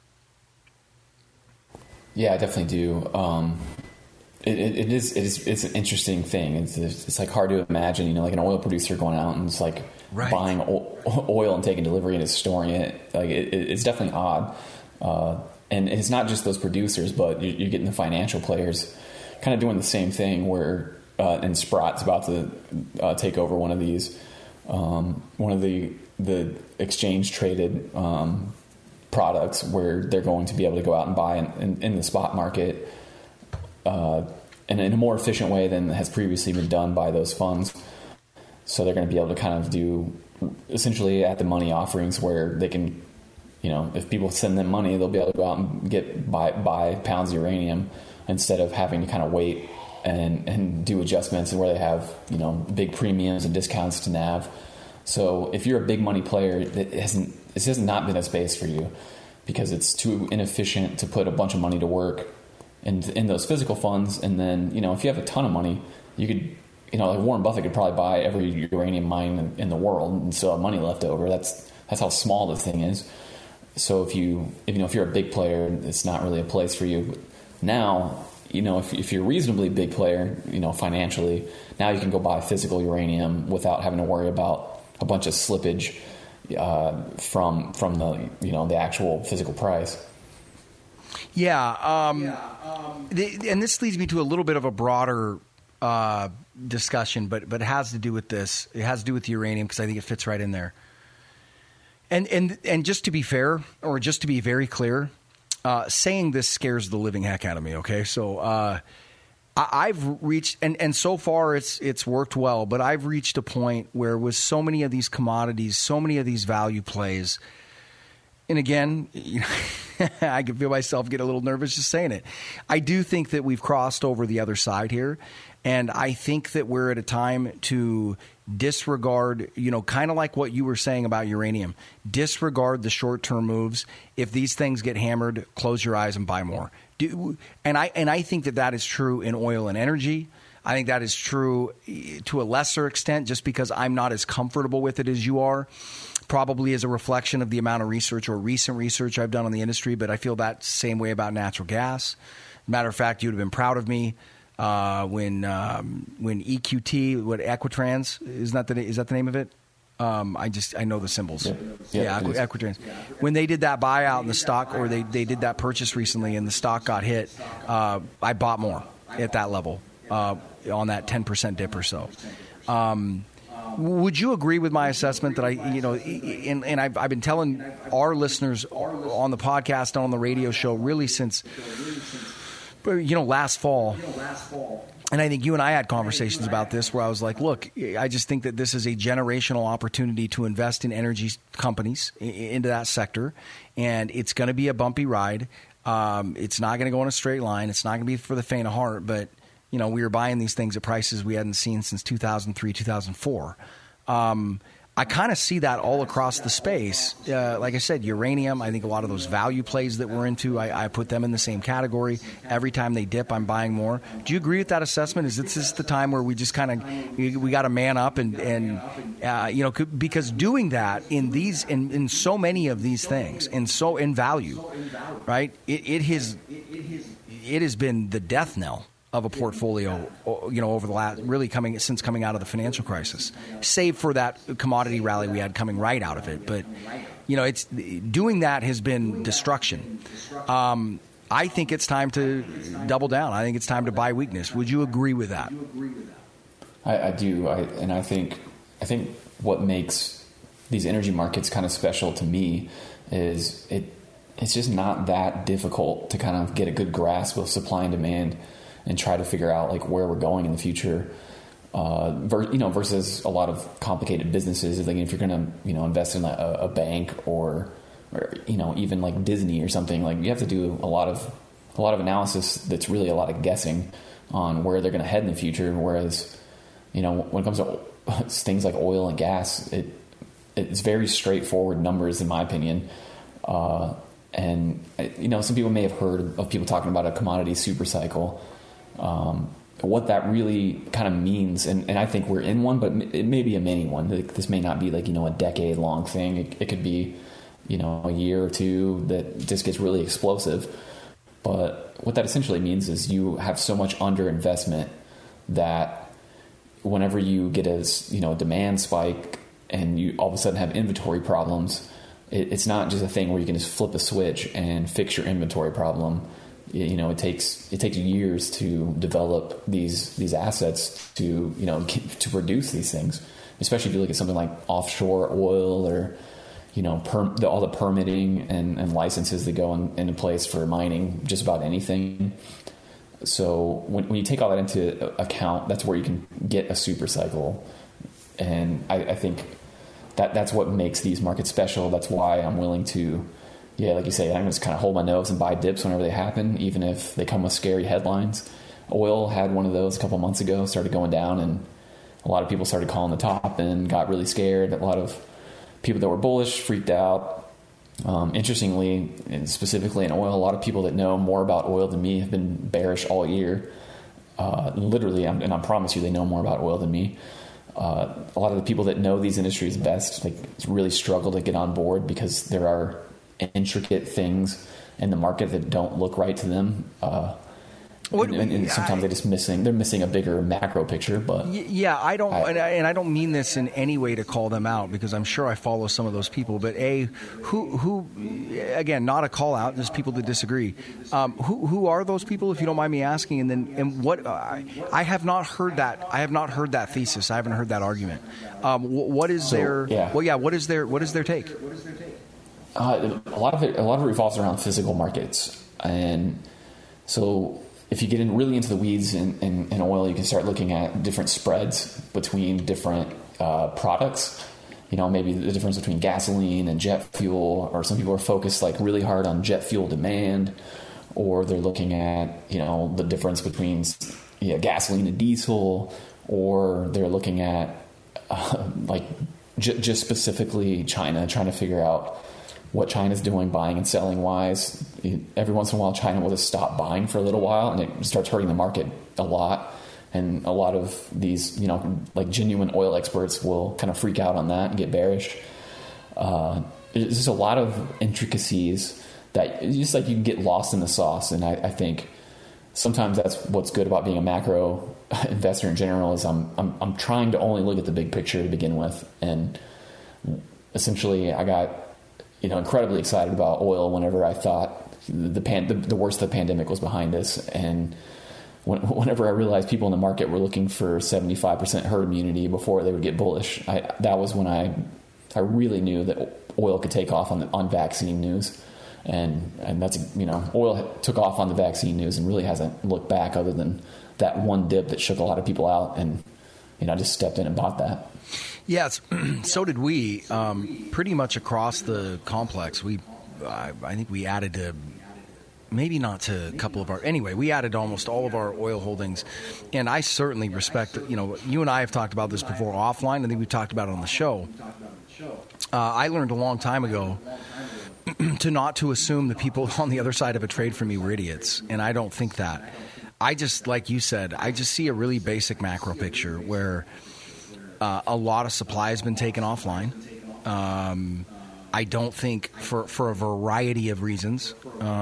Yeah, I definitely do. Um, it, it, it is. It is. It's an interesting thing. It's, it's like hard to imagine. You know, like an oil producer going out and it's like right. buying oil and taking delivery and is storing it. Like it, it's definitely odd. Uh, and it's not just those producers, but you're, you're getting the financial players kind of doing the same thing. Where uh, and Sprott's about to uh, take over one of these, um, one of the the exchange traded. Um, products where they're going to be able to go out and buy in, in, in the spot market uh, and in a more efficient way than has previously been done by those funds. So they're going to be able to kind of do essentially at the money offerings where they can, you know, if people send them money, they'll be able to go out and get buy, buy pounds of uranium instead of having to kind of wait and, and do adjustments where they have, you know, big premiums and discounts to N A V. So if you're a big money player, that hasn't this has not been a space for you because it's too inefficient to put a bunch of money to work in in those physical funds. And then, you know, if you have a ton of money, you could, you know, like Warren Buffett could probably buy every uranium mine in, in the world and still have money left over. That's that's how small the thing is. So if you if you know if you're a big player, it's not really a place for you. Now, you know, if if you're a reasonably big player, you know, financially, now you can go buy physical uranium without having to worry about a bunch of slippage uh, from from the you know the actual physical price. Yeah, um, yeah um, the, and this leads me to a little bit of a broader uh, discussion, but but it has to do with this. It has to do with uranium because I think it fits right in there. And and and just to be fair, or just to be very clear, uh, saying this scares the living heck out of me. Okay, so. Uh, I've reached, and, and so far it's it's worked well, but I've reached a point where with so many of these commodities, so many of these value plays, and again, you know, I can feel myself get a little nervous just saying it. I do think that we've crossed over the other side here, and I think that we're at a time to disregard, you know, kind of like what you were saying about uranium, disregard the short-term moves. If these things get hammered, close your eyes and buy more. Do, and I and I think that that is true in oil and energy. I think that is true to a lesser extent just because I'm not as comfortable with it as you are, probably as a reflection of the amount of research or recent research I've done on the industry, but I feel that same way about natural gas. Matter of fact, you would have been proud of me uh, when um, when E Q T, what Equitrans, is that the, is that the name of it? Um, I just I know the symbols. Yeah, yeah, yeah Equitrans. When they did that buyout in the stock, or they, they did that purchase recently, and the stock got hit, uh, I bought more at that level uh, on that ten percent dip or so. Um, would you agree with my assessment that I, you know, and, and I've, I've been telling our listeners on the podcast and on the radio show really since, you know, last fall. And I think you and I had conversations about this where I was like, look, I just think that this is a generational opportunity to invest in energy companies into that sector. And it's going to be a bumpy ride. Um, it's not going to go in a straight line. It's not going to be for the faint of heart. But, you know, we were buying these things at prices we hadn't seen since two thousand three, two thousand four. Um, I kind of see that all across the space. Uh, like I said, uranium, I think a lot of those value plays that we're into, I, I put them in the same category. Every time they dip, I'm buying more. Do you agree with that assessment? Is this the time where we just kind of, we, we got to man up and, and uh, you know, because doing that in these, in, in so many of these things, and so in value, right, it, it has, it has been the death knell of a portfolio, you know, over the last, really coming, since coming out of the financial crisis, save for that commodity rally we had coming right out of it. But, you know, it's doing that has been destruction. Um, I think it's time to double down. I think it's time to buy weakness. Would you agree with that? I, I do. I, and I think, I think what makes these energy markets kind of special to me is it, it's just not that difficult to kind of get a good grasp of supply and demand and try to figure out like where we're going in the future, uh, ver- you know, versus a lot of complicated businesses. Like if you're going to, you know, invest in a, a bank or or, you know, even like Disney or something. Like you have to do a lot of a lot of analysis that's really a lot of guessing on where they're going to head in the future. Whereas, you know, when it comes to things like oil and gas, it it's very straightforward numbers, in my opinion. Uh, and, you know, some people may have heard of people talking about a commodity super cycle. Um, what that really kind of means, and, and I think we're in one, but it may be a mini one. This may not be like, you know, a decade long thing. It, it could be, you know, a year or two that just gets really explosive. But what that essentially means is you have so much underinvestment that whenever you get a, you know, demand spike and you all of a sudden have inventory problems, it, it's not just a thing where you can just flip a switch and fix your inventory problem. You know, it takes it takes years to develop these these assets to, you know, to produce these things. Especially if you look at something like offshore oil, or, you know, per, the, all the permitting and, and licenses that go in, into place for mining just about anything. So when, when you take all that into account, that's where you can get a super cycle. And I, I think that that's what makes these markets special. That's why I'm willing to, yeah, like you say, I'm just kind of hold my nose and buy dips whenever they happen, even if they come with scary headlines. Oil had one of those a couple months ago, started going down, and a lot of people started calling the top and got really scared. A lot of people that were bullish freaked out. Um, interestingly, and specifically in oil, a lot of people that know more about oil than me have been bearish all year. Uh, literally, and I promise you, they know more about oil than me. Uh, a lot of the people that know these industries best, like, really struggle to get on board because there are intricate things in the market that don't look right to them. Uh, What, and, and sometimes I, they're just missing. They're missing a bigger macro picture. But yeah, I don't, I, and, I, and I don't mean this in any way to call them out, because I'm sure I follow some of those people. But a, who, who, again, not a call out. There's people that disagree. Um, who, who are those people, if you don't mind me asking? And then, and what? Uh, I have not heard that. I have not heard that thesis. I haven't heard that argument. Um, what is so, their? Yeah. Well, yeah. What is their? What is their take? Uh, a lot of it. A lot of it revolves around physical markets, and so. If you get in really into the weeds in, in, in oil, you can start looking at different spreads between different uh, products. You know, maybe the difference between gasoline and jet fuel, or some people are focused like really hard on jet fuel demand, or they're looking at, you know, the difference between yeah, gasoline and diesel, or they're looking at uh, like j- just specifically China, trying to figure out what China's doing buying and selling wise. Every once in a while, China will just stop buying for a little while, and it starts hurting the market a lot. And a lot of these, you know, like genuine oil experts will kind of freak out on that and get bearish. Uh, there's just a lot of intricacies that just like you can get lost in the sauce. And I, I think sometimes that's what's good about being a macro investor in general, is I'm, I'm, I'm trying to only look at the big picture to begin with. And essentially I got, you know, incredibly excited about oil whenever I thought the pan, the, the worst of the pandemic was behind us. And when, whenever I realized people in the market were looking for seventy-five percent herd immunity before they would get bullish, I, that was when I, I really knew that oil could take off on the, on vaccine news. And, and that's, you know, oil took off on the vaccine news and really hasn't looked back, other than that one dip that shook a lot of people out. And, you know, I just stepped in and bought that. Yes, so did we. Um, pretty much across the complex, we, I, I think we added to, maybe not to a couple of our, anyway, we added almost all of our oil holdings. And I certainly respect, you know, you and I have talked about this before offline. I think we've talked about it on the show. Uh, I learned a long time ago to not to assume the people on the other side of a trade for me were idiots. And I don't think that. I just, like you said, I just see a really basic macro picture where Uh, a lot of supply has been taken offline. Um, I don't think, for, for a variety of reasons,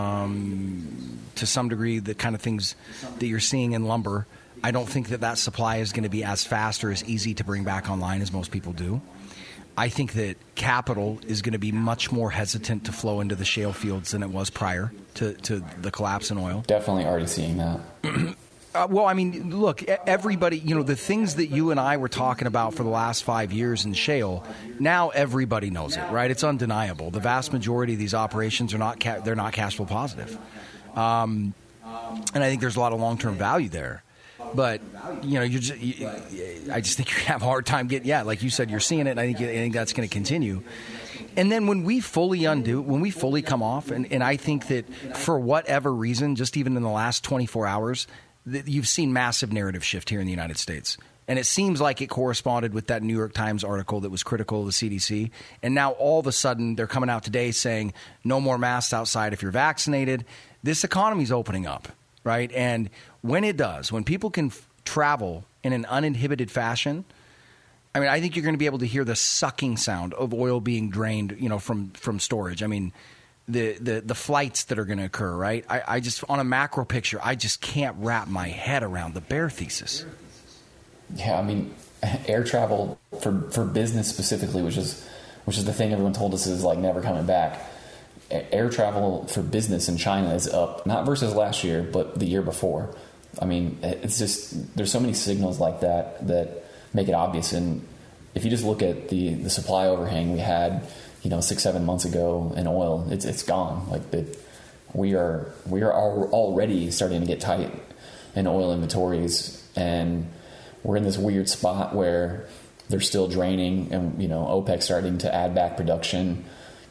um, to some degree, the kind of things that you're seeing in lumber, I don't think that that supply is going to be as fast or as easy to bring back online as most people do. I think that capital is going to be much more hesitant to flow into the shale fields than it was prior to, to the collapse in oil. Definitely already seeing that. Uh, well, I mean, look, everybody, you know, the things that you and I were talking about for the last five years in shale, now everybody knows it, right? It's undeniable. The vast majority of these operations are not, ca- they're not cash flow positive. Um, and I think there's a lot of long-term value there. But you know, you just, you, I just think you have a hard time getting. Yeah, like you said, you're seeing it. And I think I think that's going to continue. And then when we fully undo, when we fully come off, and, and I think that for whatever reason, just even in the last twenty-four hours, that you've seen massive narrative shift here in the United States. And it seems like it corresponded with that New York Times article that was critical of the C D C. And now all of a sudden they're coming out today saying no more masks outside if you're vaccinated. This economy's opening up, right? And when it does, when people can f- travel in an uninhibited fashion, I mean, I think you're going to be able to hear the sucking sound of oil being drained, you know, from, from storage. I mean, the, the, the flights that are going to occur, right? I, I just, on a macro picture, I just can't wrap my head around the bear thesis. Yeah, I mean, air travel for, for business specifically, which is which is the thing everyone told us is like never coming back. Air travel for business in China is up, not versus last year, but the year before. I mean, it's just, there's so many signals like that that make it obvious. And if you just look at the, the supply overhang we had, you know, six, seven months ago in oil, it's it's gone. Like the, we are we are already starting to get tight in oil inventories, and we're in this weird spot where they're still draining, and you know, OPEC starting to add back production.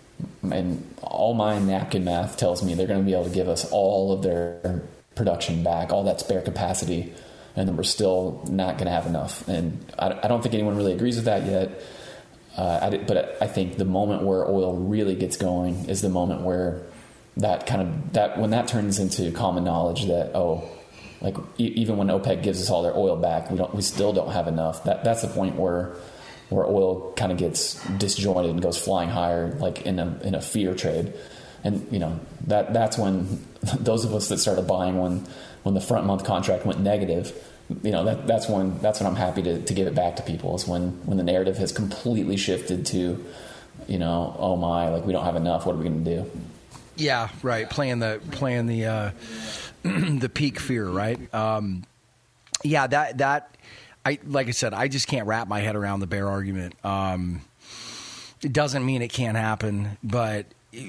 And all my napkin math tells me they're going to be able to give us all of their production back, all that spare capacity, and then we're still not going to have enough. And I, I don't think anyone really agrees with that yet. Uh, I did, but I think the moment where oil really gets going is the moment where that kind of that when that turns into common knowledge that oh, like e- even when OPEC gives us all their oil back, we don't we still don't have enough. That that's the point where where oil kind of gets disjointed and goes flying higher, like in a in a fear trade. And you know that that's when those of us that started buying when when the front month contract went negative, you know that that's when that's when I'm happy to, to give it back to people, is when when the narrative has completely shifted to, you know, oh my, like we don't have enough, what are we going to do? Yeah, right. Playing the playing the uh, the peak fear, right? Um, yeah, that that I like I said, I just can't wrap my head around the bear argument. Um, it doesn't mean it can't happen, but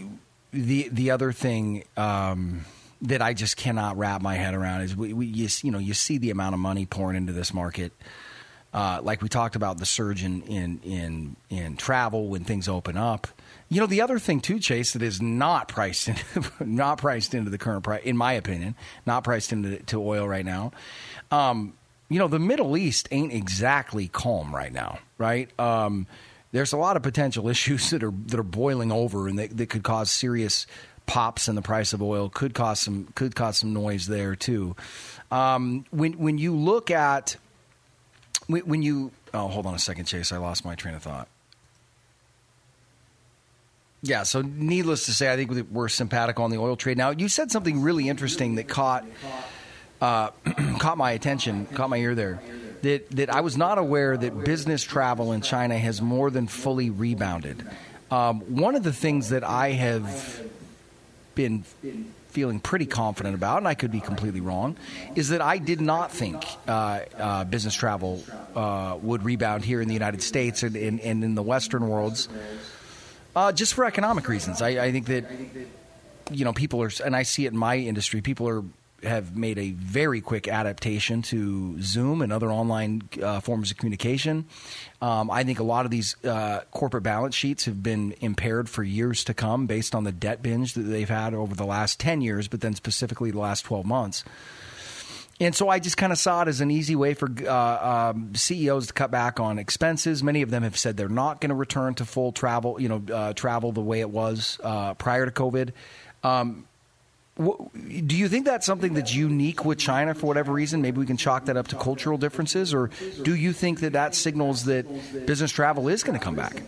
the the other thing um, that I just cannot wrap my head around is we, we you, you know you see the amount of money pouring into this market. Uh, like we talked about the surge in, in in in travel when things open up. You know, the other thing too, Chase, that is not priced in, not priced into the current price, in my opinion, not priced into to oil right now. Um, you know, the Middle East ain't exactly calm right now, right? Um, there's a lot of potential issues that are that are boiling over, and that, that could cause serious pops in the price of oil. Could cause some could cause some noise there too. Um, when when you look at when, when you oh, hold on a second, Chase, I lost my train of thought. Yeah, so needless to say, I think we're sympathetic on the oil trade. Now, you said something really interesting that caught uh, caught my attention, caught my ear there, that, that I was not aware that business travel in China has more than fully rebounded. Um, one of the things that I have been feeling pretty confident about, and I could be completely wrong, is that I did not think uh, uh, business travel uh, would rebound here in the United States and, and, and in the Western worlds. Uh, just for economic reasons. I, I think that, you know, people are, and I see it in my industry, people are have made a very quick adaptation to Zoom and other online uh, forms of communication. Um, I think a lot of these uh, corporate balance sheets have been impaired for years to come based on the debt binge that they've had over the last ten years, but then specifically the last twelve months. And so I just kind of saw it as an easy way for uh, um, C E Os to cut back on expenses. Many of them have said they're not going to return to full travel, you know, uh, travel the way it was uh, prior to COVID. Um, wh- do you think that's something that's unique with China for whatever reason? Maybe we can chalk that up to cultural differences, or do you think that that signals that business travel is going to come back?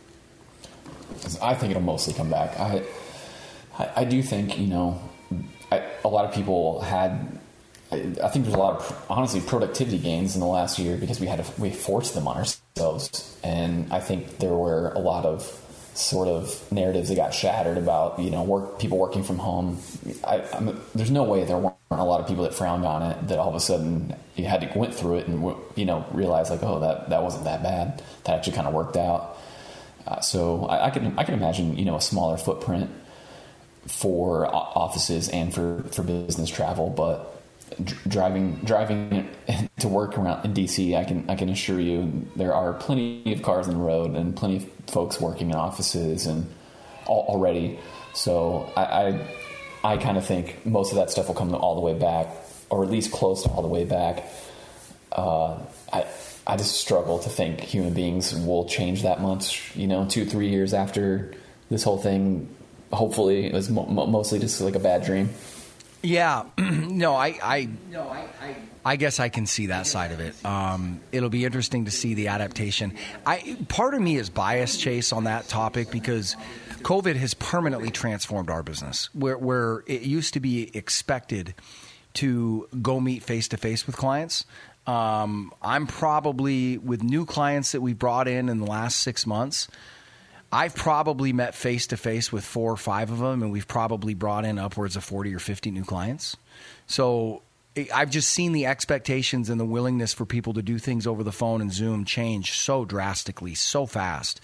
I think it'll mostly come back. I, I, I do think, you know, I, a lot of people had. I think there's a lot of, honestly, productivity gains in the last year because we had to, we forced them on ourselves. And I think there were a lot of sort of narratives that got shattered about, you know, work people working from home. I, I'm, there's no way there weren't a lot of people that frowned on it, that all of a sudden you had to went through it and, you know, realized like, oh, that, that wasn't that bad. That actually kind of worked out. Uh, so I, I can I can imagine, you know, a smaller footprint for offices and for, for business travel, but d- driving driving to work around in D C, I can I can assure you there are plenty of cars on the road and plenty of folks working in offices and all, already. So I I, I kind of think most of that stuff will come all the way back, or at least close to all the way back. Uh, I I just struggle to think human beings will change that much. You know, two three years after this whole thing, hopefully it was mo- mostly just like a bad dream. Yeah, no, I, I, no, I, I, I guess I can see that side of it. Um, it'll be interesting to see the adaptation. I part of me is biased, Chase, on that topic because COVID has permanently transformed our business. Where where it used to be expected to go meet face to face with clients. Um, I'm probably with new clients that we brought in in the last six months. I've probably met face-to-face with four or five of them, and we've probably brought in upwards of forty or fifty new clients. So I've just seen the expectations and the willingness for people to do things over the phone and Zoom change so drastically, so fast,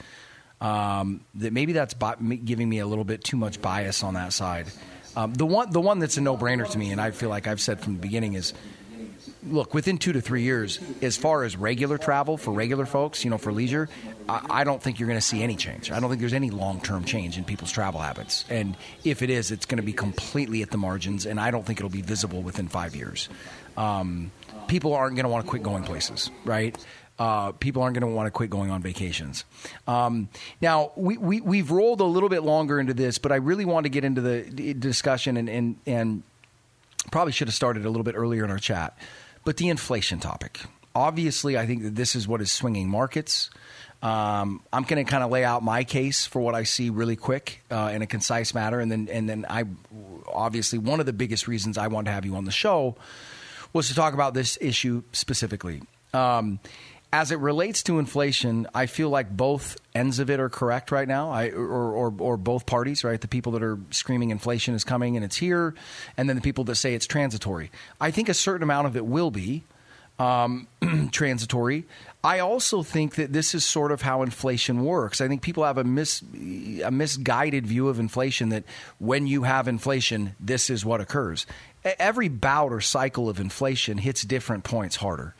um, that maybe that's bi- giving me a little bit too much bias on that side. Um, the one, the one that's a no-brainer to me, and I feel like I've said from the beginning, is look, within two to three years, as far as regular travel for regular folks, you know, for leisure, I, I don't think you're going to see any change. I don't think there's any long-term change in people's travel habits. And if it is, it's going to be completely at the margins, and I don't think it'll be visible within five years. Um, people aren't going to want to quit going places, right? Uh, people aren't going to want to quit going on vacations. Um, now, we, we, we've rolled a little bit longer into this, but I really want to get into the discussion and, and, and probably should have started a little bit earlier in our chat. But the inflation topic. Obviously, I think that this is what is swinging markets. Um, I'm going to kind of lay out my case for what I see really quick uh, in a concise manner. And then, and then I obviously, one of the biggest reasons I wanted to have you on the show was to talk about this issue specifically. Um, as it relates to inflation, I feel like both ends of it are correct right now, I, or, or, or both parties, right? The people that are screaming inflation is coming and it's here, and then the people that say it's transitory. I think a certain amount of it will be um, transitory. I also think that this is sort of how inflation works. I think people have a, mis, a misguided view of inflation, that when you have inflation, this is what occurs. Every bout or cycle of inflation hits different points harder.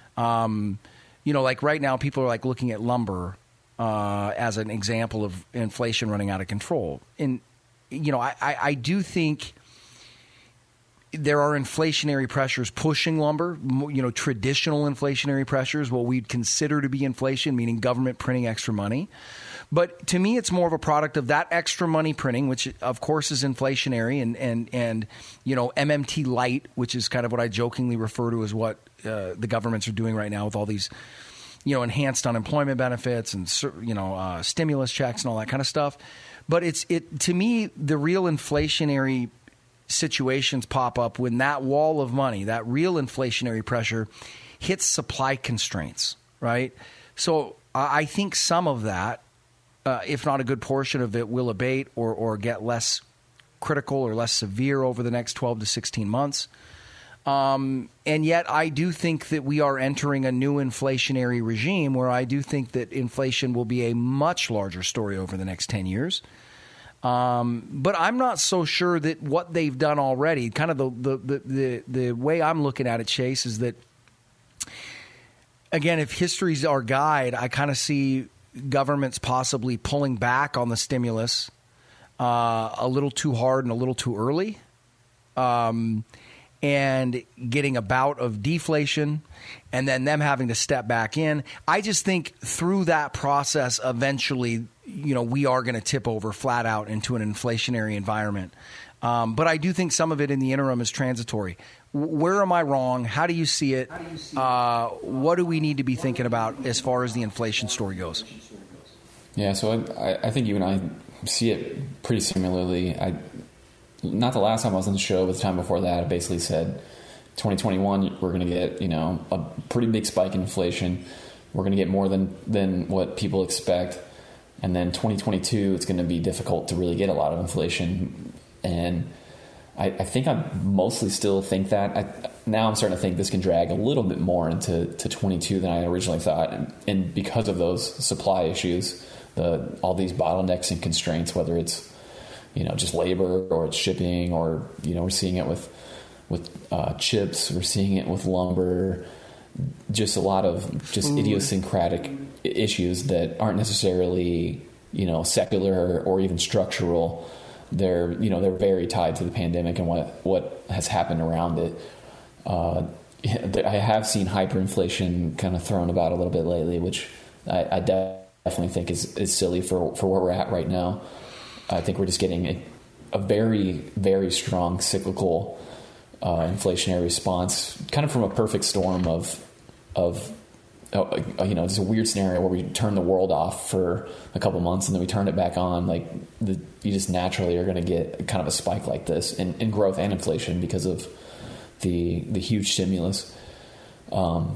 Um You know, like right now, people are like looking at lumber uh, as an example of inflation running out of control. And, you know, I, I, I do think there are inflationary pressures pushing lumber, you know, traditional inflationary pressures, what we'd consider to be inflation, meaning government printing extra money. But to me, it's more of a product of that extra money printing, which, of course, is inflationary, and, and, and you know, M M T light, which is kind of what I jokingly refer to as what uh, the governments are doing right now with all these, you know, enhanced unemployment benefits and, you know, uh, stimulus checks and all that kind of stuff. But it's it to me, the real inflationary situations pop up when that wall of money, that real inflationary pressure, hits supply constraints, right? So I think some of that, Uh, if not a good portion of it, will abate or, or get less critical or less severe over the next twelve to sixteen months. Um, and yet I do think that we are entering a new inflationary regime where I do think that inflation will be a much larger story over the next ten years. Um, but I'm not so sure that what they've done already, kind of the, the, the, the, the way I'm looking at it, Chase, is that, again, if history's our guide, I kind of see governments possibly pulling back on the stimulus uh, a little too hard and a little too early, um, and getting a bout of deflation, and then them having to step back in. I just think through that process, eventually, you know, we are going to tip over flat out into an inflationary environment. Um, but I do think some of it in the interim is transitory. Where am I wrong? How do you see it? Uh, what do we need to be thinking about as far as the inflation story goes? Yeah, so I, I think you and I see it pretty similarly. I, not the last time I was on the show, but the time before that, I basically said twenty twenty-one, we're going to get, you know, a pretty big spike in inflation. We're going to get more than, than what people expect. And then twenty twenty-two, it's going to be difficult to really get a lot of inflation. And I, I think I mostly still think that. I, now I'm starting to think this can drag a little bit more into to twenty-two than I originally thought. And, and because of those supply issues, the all these bottlenecks and constraints, whether it's, you know, just labor or it's shipping, or, you know, we're seeing it with with uh, chips. We're seeing it with lumber. Just a lot of just idiosyncratic issues that aren't necessarily, you know, secular or even structural. They're, you know, they're very tied to the pandemic and what, what has happened around it. Uh, I have seen hyperinflation kind of thrown about a little bit lately, which I, I definitely think is, is silly for, for where we're at right now. I think we're just getting a, a very, very strong cyclical uh, inflationary response, kind of from a perfect storm of, of uh, you know, just a weird scenario where we turn the world off for a couple months and then we turn it back on. Like the, you just naturally are going to get kind of a spike like this in, in growth and inflation because of the the huge stimulus. Um,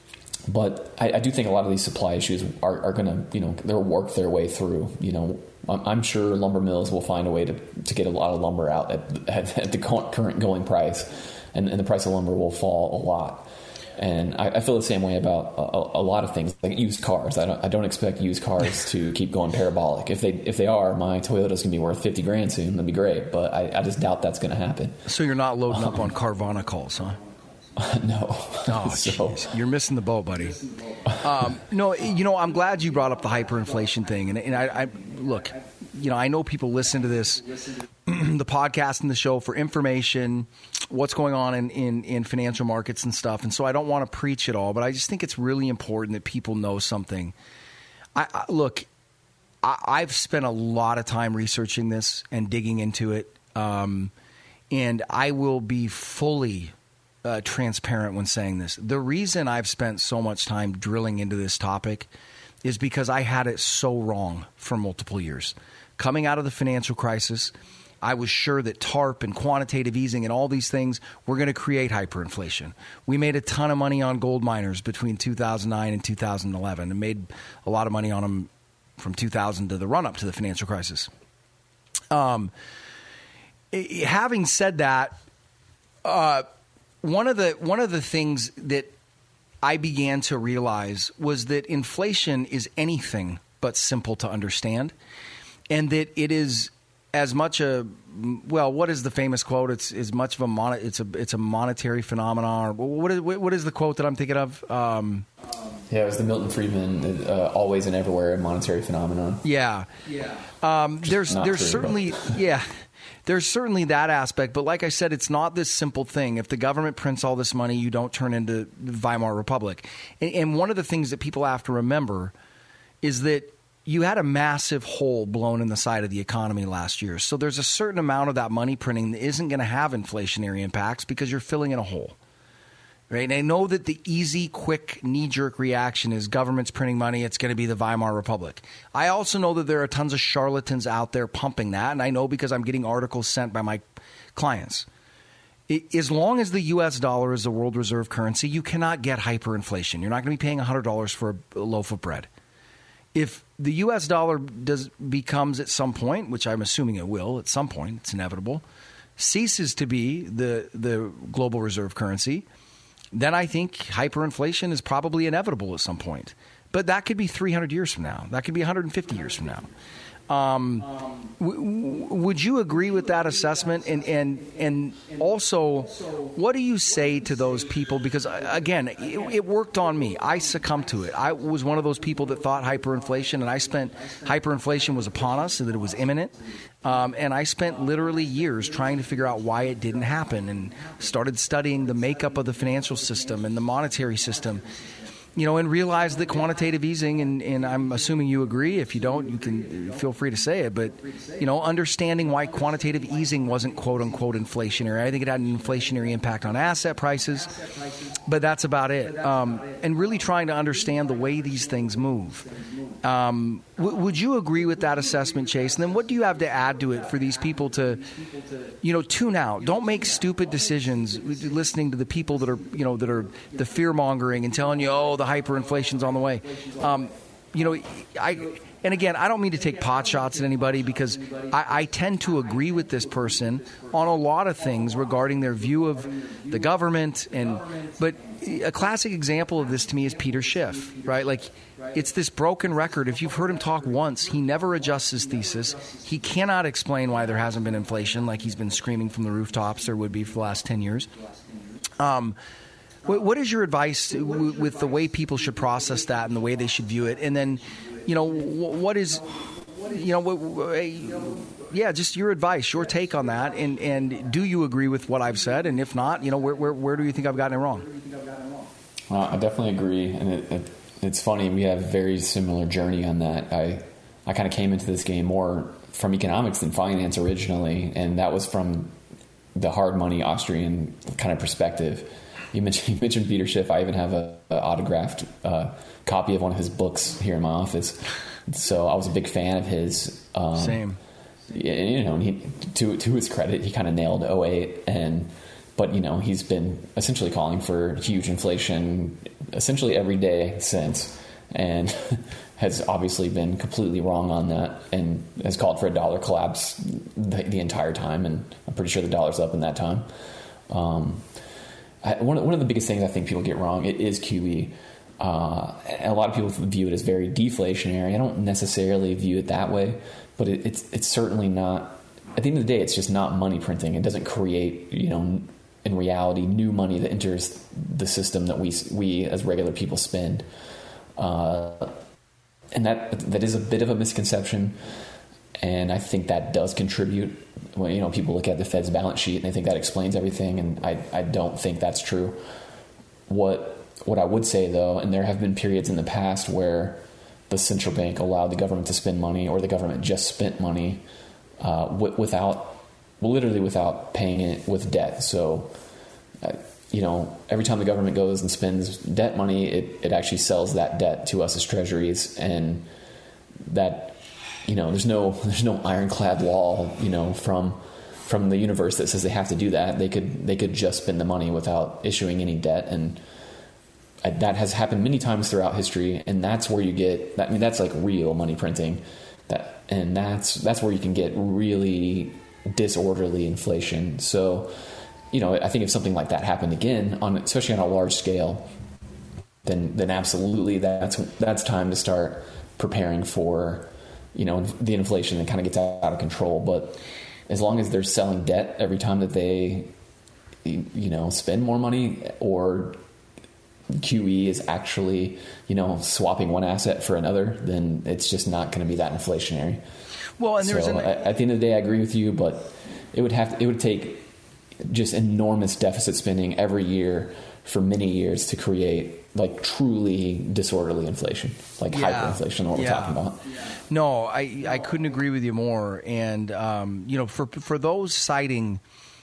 but I, I do think a lot of these supply issues are, are going to, you know, they'll work their way through. You know, I'm, I'm sure lumber mills will find a way to, to get a lot of lumber out at, at, at the current going price, and, and the price of lumber will fall a lot. And I, I feel the same way about a, a lot of things, like used cars. I don't, I don't expect used cars to keep going parabolic. If they, if they are, my Toyota's gonna be worth fifty grand soon. That'd be great, but I, I just doubt that's gonna happen. So you're not loading um, up on Carvana calls, huh? No. Oh, so. You're missing the boat, buddy. Um, no, you know, I'm glad you brought up the hyperinflation thing. And, and I, I look, you know, I know people listen to this, the podcast and the show for information, what's going on in, in, in financial markets and stuff. And so I don't want to preach it all, but I just think it's really important that people know something. I, I look, I, I've spent a lot of time researching this and digging into it. Um, and I will be fully Uh, transparent when saying this. The reason I've spent so much time drilling into this topic is because I had it so wrong for multiple years. Coming out of the financial crisis, I was sure that TARP and quantitative easing and all these things were going to create hyperinflation. We made a ton of money on gold miners between two thousand nine and two thousand eleven and made a lot of money on them from two thousand to the run-up to the financial crisis. Um, having said that, uh, One of the one of the things that I began to realize was that inflation is anything but simple to understand, and that it is as much a well. What is the famous quote? It's as much of a mon- it's a it's a monetary phenomenon. Or what is what is the quote that I'm thinking of? Um, yeah, it was the Milton Friedman, uh, always and everywhere monetary phenomenon. Yeah, yeah. Um, there's there's true, certainly but. yeah. There's certainly that aspect, but like I said, it's not this simple thing. If the government prints all this money, you don't turn into the Weimar Republic. And, and one of the things that people have to remember is that you had a massive hole blown in the side of the economy last year. So there's a certain amount of that money printing that isn't going to have inflationary impacts because you're filling in a hole. Right? And I know that the easy, quick, knee-jerk reaction is government's printing money, it's going to be the Weimar Republic. I also know that there are tons of charlatans out there pumping that, and I know because I'm getting articles sent by my clients. It, as long as the U S dollar is the world reserve currency, you cannot get hyperinflation. You're not going to be paying one hundred dollars for a loaf of bread. If the U S dollar does becomes at some point, which I'm assuming it will at some point, it's inevitable, ceases to be the the global reserve currency, then I think hyperinflation is probably inevitable at some point. But that could be three hundred years from now. That could be one hundred fifty years from now. Um, w- w- would you agree with that assessment? And, and and also, what do you say to those people? Because, again, it, it worked on me. I succumbed to it. I was one of those people that thought hyperinflation, and I spent hyperinflation was upon us and that it was imminent. Um, and I spent literally years trying to figure out why it didn't happen and started studying the makeup of the financial system and the monetary system. You know, and realize that quantitative easing, and, and I'm assuming you agree. If you don't, you can feel free to say it. But, you know, understanding why quantitative easing wasn't quote unquote inflationary. I think it had an inflationary impact on asset prices, but that's about it. Um, and really trying to understand the way these things move. Um, w- would you agree with that assessment, Chase? And then what do you have to add to it for these people to, you know, tune out? Don't make stupid decisions listening to the people that are, you know, that are the fear mongering and telling you, oh, the hyperinflation's on the way. Um, you know, I and again, I don't mean to take pot shots at anybody because I, I tend to agree with this person on a lot of things regarding their view of the government. And but a classic example of this to me is Peter Schiff, right? Like, it's this broken record. If you've heard him talk once, he never adjusts his thesis. He cannot explain why there hasn't been inflation, like he's been screaming from the rooftops there would be for the last ten years. Um, what, what is your advice w- with the way people should process that and the way they should view it? And then, you know, w- what is, you know, w- w- yeah, just your advice, your take on that. And, and do you agree with what I've said? And if not, you know, where, where, where do you think I've gotten it wrong? Uh, I definitely agree. And it, it, it's funny, we have a very similar journey on that. I, I kind of came into this game more from economics than finance originally, and that was from the hard money Austrian kind of perspective. You mentioned, you mentioned Peter Schiff. I even have a, a autographed uh, copy of one of his books here in my office. So I was a big fan of his. Um, Same. You know, and he, to to his credit, he kind of nailed oh eight, and but you know he's been essentially calling for huge inflation essentially every day since, and has obviously been completely wrong on that, and has called for a dollar collapse the, the entire time, and I'm pretty sure the dollar's up in that time. Um, I, one of, one of the biggest things I think people get wrong, it is Q E. Uh, and a lot of people view it as very deflationary. I don't necessarily view it that way, but it, it's it's certainly not. At the end of the day, it's just not money printing. It doesn't create, you know, in reality, new money that enters the system that we we as regular people spend. Uh, and that that is a bit of a misconception, and I think that does contribute. When, you know, people look at the Fed's balance sheet and they think that explains everything, and I I don't think that's true. What what I would say though, and there have been periods in the past where the central bank allowed the government to spend money, or the government just spent money uh, w- without, well, literally without paying it with debt. So, uh, you know, every time the government goes and spends debt money, it, it actually sells that debt to us as treasuries, and that, you know, there's no there's no ironclad law, you know, from from the universe that says they have to do that. They could they could just spend the money without issuing any debt, and that has happened many times throughout history, and that's where you get. I mean, that's like real money printing, that, and that's that's where you can get really disorderly inflation. So, you know, I think if something like that happened again, on especially on a large scale, then then absolutely that's that's time to start preparing for, you know, the inflation that kind of gets out of control. But as long as they're selling debt every time that they, you know, spend more money, or Q E is actually, you know, swapping one asset for another, then it's just not going to be that inflationary. Well, and there's so an... at the end of the day, I agree with you, but it would have to, it would take just enormous deficit spending every year for many years to create like truly disorderly inflation, like yeah. hyperinflation, what yeah. we're talking about. No, I I couldn't agree with you more. And um, you know, for for those citing.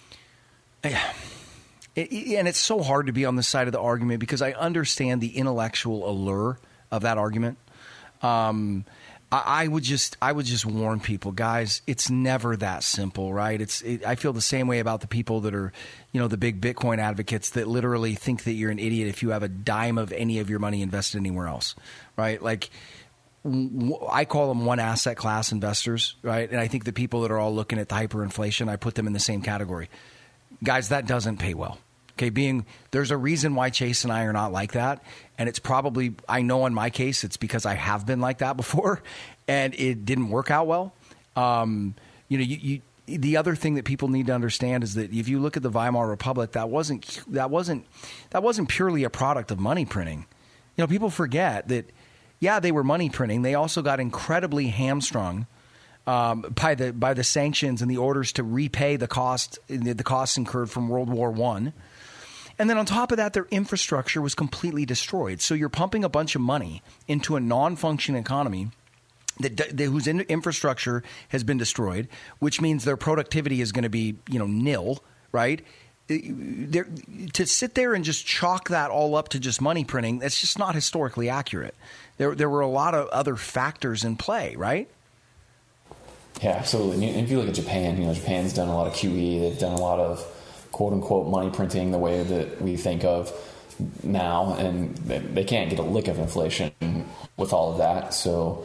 It, and it's so hard to be on the side of the argument because I understand the intellectual allure of that argument. Um, I, I would just, I would just warn people, guys. It's never that simple, right? It's. It, I feel the same way about the people that are, you know, the big Bitcoin advocates that literally think that you're an idiot if you have a dime of any of your money invested anywhere else, right? Like, w- I call them one asset class investors, right? And I think the people that are all looking at the hyperinflation, I put them in the same category. Guys, that doesn't pay well. Okay, being there's a reason why Chase and I are not like that, and it's probably, I know in my case, it's because I have been like that before, and it didn't work out well. Um, you know, you, you, the other thing that people need to understand is that if you look at the Weimar Republic, that wasn't that wasn't that wasn't purely a product of money printing. You know, people forget that. Yeah, they were money printing. They also got incredibly hamstrung um, by the by the sanctions and the orders to repay the cost the, the costs incurred from World War One. And then on top of that, their infrastructure was completely destroyed. So you're pumping a bunch of money into a non-functioning economy that, that whose in, infrastructure has been destroyed, which means their productivity is going to be, you know, nil, right? They're, to sit there and just chalk that all up to just money printing, that's just not historically accurate. There, there were a lot of other factors in play, right? Yeah, absolutely. And if you look at Japan, you know, Japan's done a lot of Q E. They've done a lot of quote-unquote money printing the way that we think of now, and they can't get a lick of inflation with all of that. So,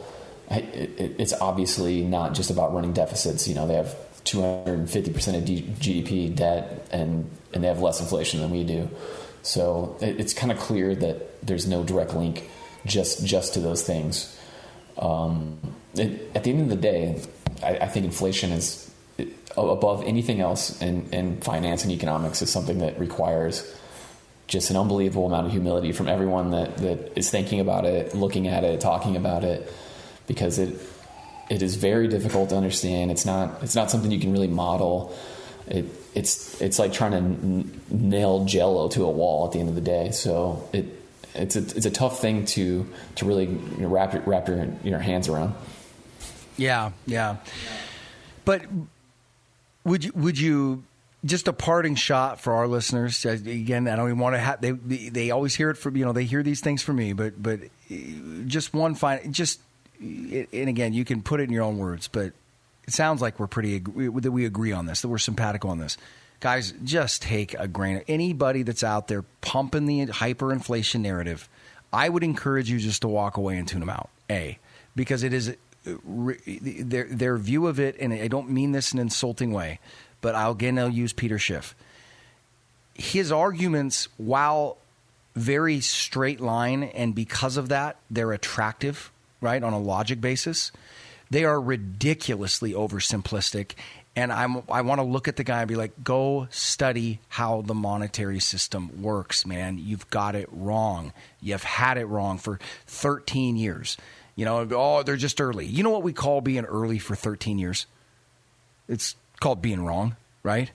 I, it, it's obviously not just about running deficits. You know, they have two hundred fifty percent of G D P debt, and, and they have less inflation than we do. So it, it's kind of clear that there's no direct link just just to those things. Um, it, at the end of the day, I, I think inflation is above anything else in, in finance and economics is something that requires just an unbelievable amount of humility from everyone that, that is thinking about it, looking at it, talking about it, because it it is very difficult to understand. It's not it's not something you can really model. It it's it's like trying to n- nail Jell-O to a wall at the end of the day. So it it's a it's a tough thing to to really you know, wrap your, wrap your your hands around. Yeah, yeah. But would you would you just a parting shot for our listeners? Again, I don't even want to have they they always hear it from you know they hear these things from me, but but just one final just and again you can put it in your own words, but it sounds like we're pretty that we agree on this, that we're simpatico on this. Guys, just take a grain of anybody that's out there pumping the hyperinflation narrative. I would encourage you just to walk away and tune them out. A, because it is their their view of it, and I don't mean this in an insulting way, but I'll again I'll use Peter Schiff. His arguments, while very straight line, and because of that, they're attractive, right, on a logic basis. They are ridiculously oversimplistic, and I'm I want to look at the guy and be like, go study how the monetary system works, man. You've got it wrong. You've had it wrong for thirteen years. You know, oh, they're just early. You know what we call being early for thirteen years? It's called being wrong, right?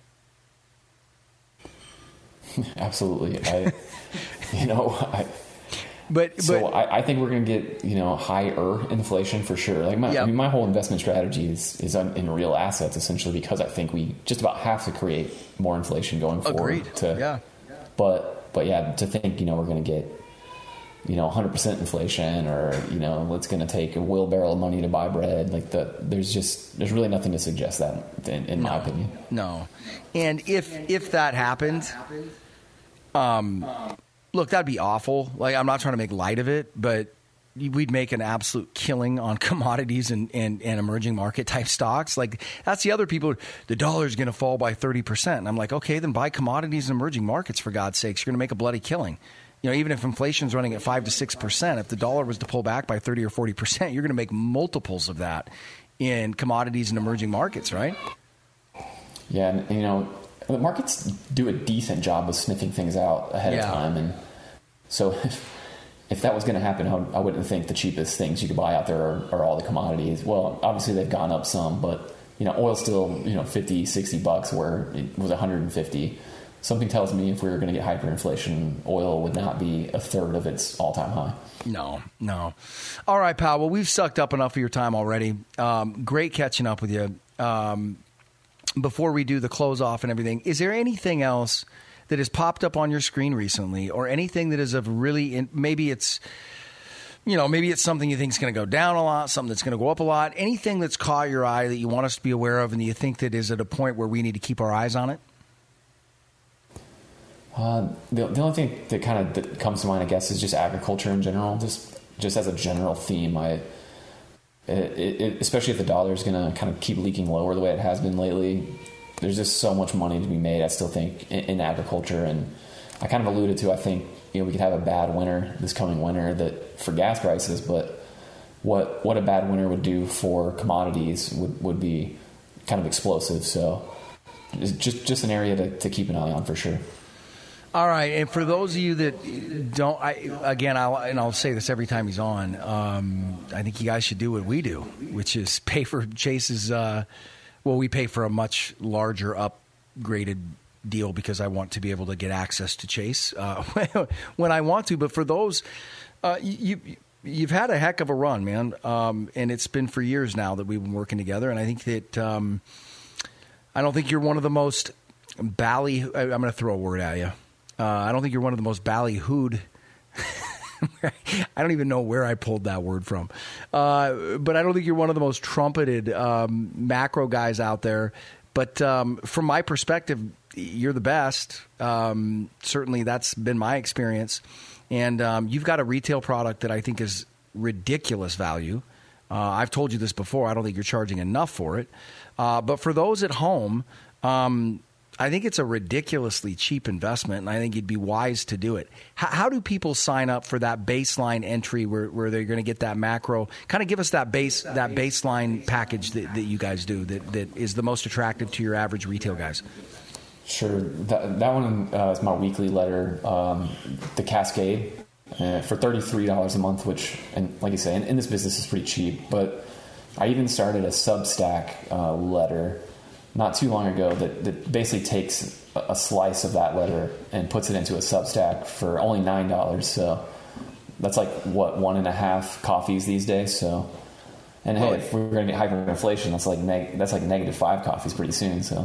Absolutely. I, you know, I, but so but I, I think we're going to get, you know, higher inflation for sure. Like my, yep. I mean, my whole investment strategy is, is in real assets, essentially, because I think we just about have to create more inflation going forward. Agreed. To, yeah. But, but yeah, to think, you know, we're going to get, you know, one hundred percent inflation, or, you know, it's going to take a wheelbarrow of money to buy bread. Like the, there's just, there's really nothing to suggest that in, in no, my opinion. No. And if, if that happened, um, look, that'd be awful. Like, I'm not trying to make light of it, but we'd make an absolute killing on commodities and, and, and emerging market type stocks. Like, that's the other people, the dollar's going to fall by thirty percent. And I'm like, okay, then buy commodities and emerging markets, for God's sakes. You're going to make a bloody killing. You know, even if inflation's running at five to six percent, if the dollar was to pull back by thirty or forty percent, you're going to make multiples of that in commodities and emerging markets, right? Yeah, and, you know, the markets do a decent job of sniffing things out ahead yeah. of time. And so if, if that was going to happen, I wouldn't think the cheapest things you could buy out there are, are all the commodities. Well, obviously they've gone up some, but, you know, oil's still, you know, fifty, sixty bucks where it was one hundred fifty. Something tells me if we were going to get hyperinflation, oil would not be a third of its all-time high. No, no. All right, pal. Well, we've sucked up enough of your time already. Um, great catching up with you. Um, before we do the close off and everything, is there anything else that has popped up on your screen recently, or anything that is of really, in, maybe it's, you know, maybe it's something you think is going to go down a lot, something that's going to go up a lot, anything that's caught your eye that you want us to be aware of and you think that is at a point where we need to keep our eyes on it? Uh, the, the only thing that kind of that comes to mind, I guess, is just agriculture in general. Just just as a general theme, I it, it, especially if the dollar is going to kind of keep leaking lower the way it has been lately. There's just so much money to be made, I still think, in, in agriculture. And I kind of alluded to, I think, you know, we could have a bad winter this coming winter that for gas prices, but what what a bad winter would do for commodities would, would be kind of explosive. So it's just just an area to, to keep an eye on for sure. All right, and for those of you that don't, I, again, I'll, and I'll say this every time he's on, um, I think you guys should do what we do, which is pay for Chase's, uh, well, we pay for a much larger upgraded deal because I want to be able to get access to Chase uh, when I want to. But for those, uh, you, you've had a heck of a run, man, um, and it's been for years now that we've been working together, and I think that um, I don't think you're one of the most bally, I'm going to throw a word at you. Uh, I don't think you're one of the most ballyhooed. I don't even know where I pulled that word from. Uh, but I don't think you're one of the most trumpeted um, macro guys out there. But um, from my perspective, you're the best. Um, certainly that's been my experience. And um, you've got a retail product that I think is ridiculous value. Uh, I've told you this before. I don't think you're charging enough for it. Uh, but for those at home, um, I think it's a ridiculously cheap investment, and I think you'd be wise to do it. H- how do people sign up for that baseline entry where, where they're going to get that macro? Kind of give us that base that baseline package that, that you guys do that, that is the most attractive to your average retail guys. Sure. That, that one uh, is my weekly letter, um, the Cascade, uh, for thirty-three dollars a month, which, and like I say, in, in this business is pretty cheap. But I even started a Substack uh, letter not too long ago that, that basically takes a, a slice of that letter and puts it into a Substack for only nine dollars. So that's like, what, one and a half coffees these days. So, and hey, if we're going to get hyperinflation, that's like neg- that's like negative five coffees pretty soon. So.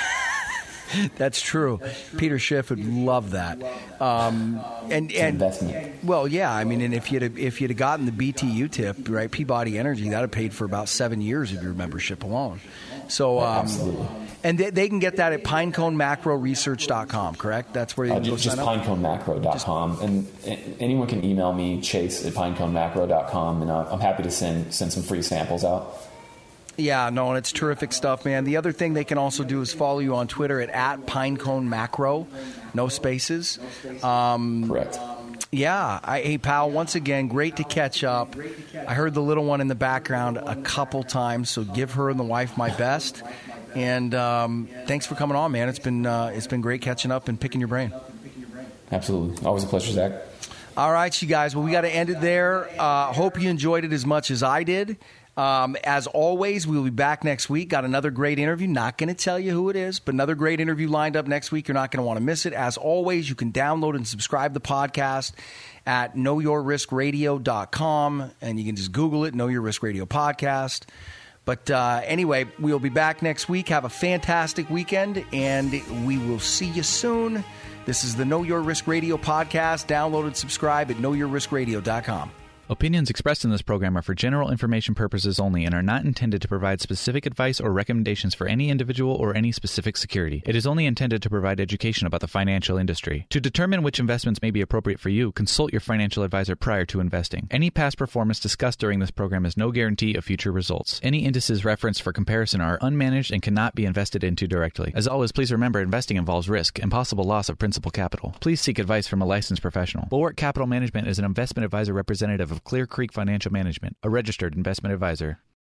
That's true. Peter Schiff would love that. Um, and and investment. Well, yeah. I mean, and if you'd have, if you'd have gotten the B T U tip, right, Peabody Energy, that'd have paid for about seven years of your membership alone. So, um, absolutely. And they, they can get that at pinecone macro research dot com, correct? That's where you can uh, go just, sign just up? pinecone macro dot com. And anyone can email me, Chase at pinecone macro dot com, and I'm happy to send send some free samples out. Yeah, no, and it's terrific stuff, man. The other thing they can also do is follow you on Twitter at, at PineConeMacro, no spaces. Um, Correct. Yeah. I, hey, pal, once again, great to catch up. I heard the little one in the background a couple times, so give her and the wife my best. And um, thanks for coming on, man. It's been uh, it's been great catching up and picking your brain. Absolutely. Always a pleasure, Zach. All right, you guys. Well, we got to end it there. Uh, hope you enjoyed it as much as I did. Um, as always, we'll be back next week. Got another great interview. Not going to tell you who it is, but another great interview lined up next week. You're not going to want to miss it. As always, you can download and subscribe the podcast at know your risk radio dot com, and you can just Google it, Know Your Risk Radio Podcast. But uh, anyway, we'll be back next week. Have a fantastic weekend, and we will see you soon. This is the Know Your Risk Radio Podcast. Download and subscribe at know your risk radio dot com. Opinions expressed in this program are for general information purposes only and are not intended to provide specific advice or recommendations for any individual or any specific security. It is only intended to provide education about the financial industry. To determine which investments may be appropriate for you, consult your financial advisor prior to investing. Any past performance discussed during this program is no guarantee of future results. Any indices referenced for comparison are unmanaged and cannot be invested into directly. As always, please remember investing involves risk and possible loss of principal capital. Please seek advice from a licensed professional. Bulwark Capital Management is an investment advisor representative of Clear Creek Financial Management, a registered investment advisor.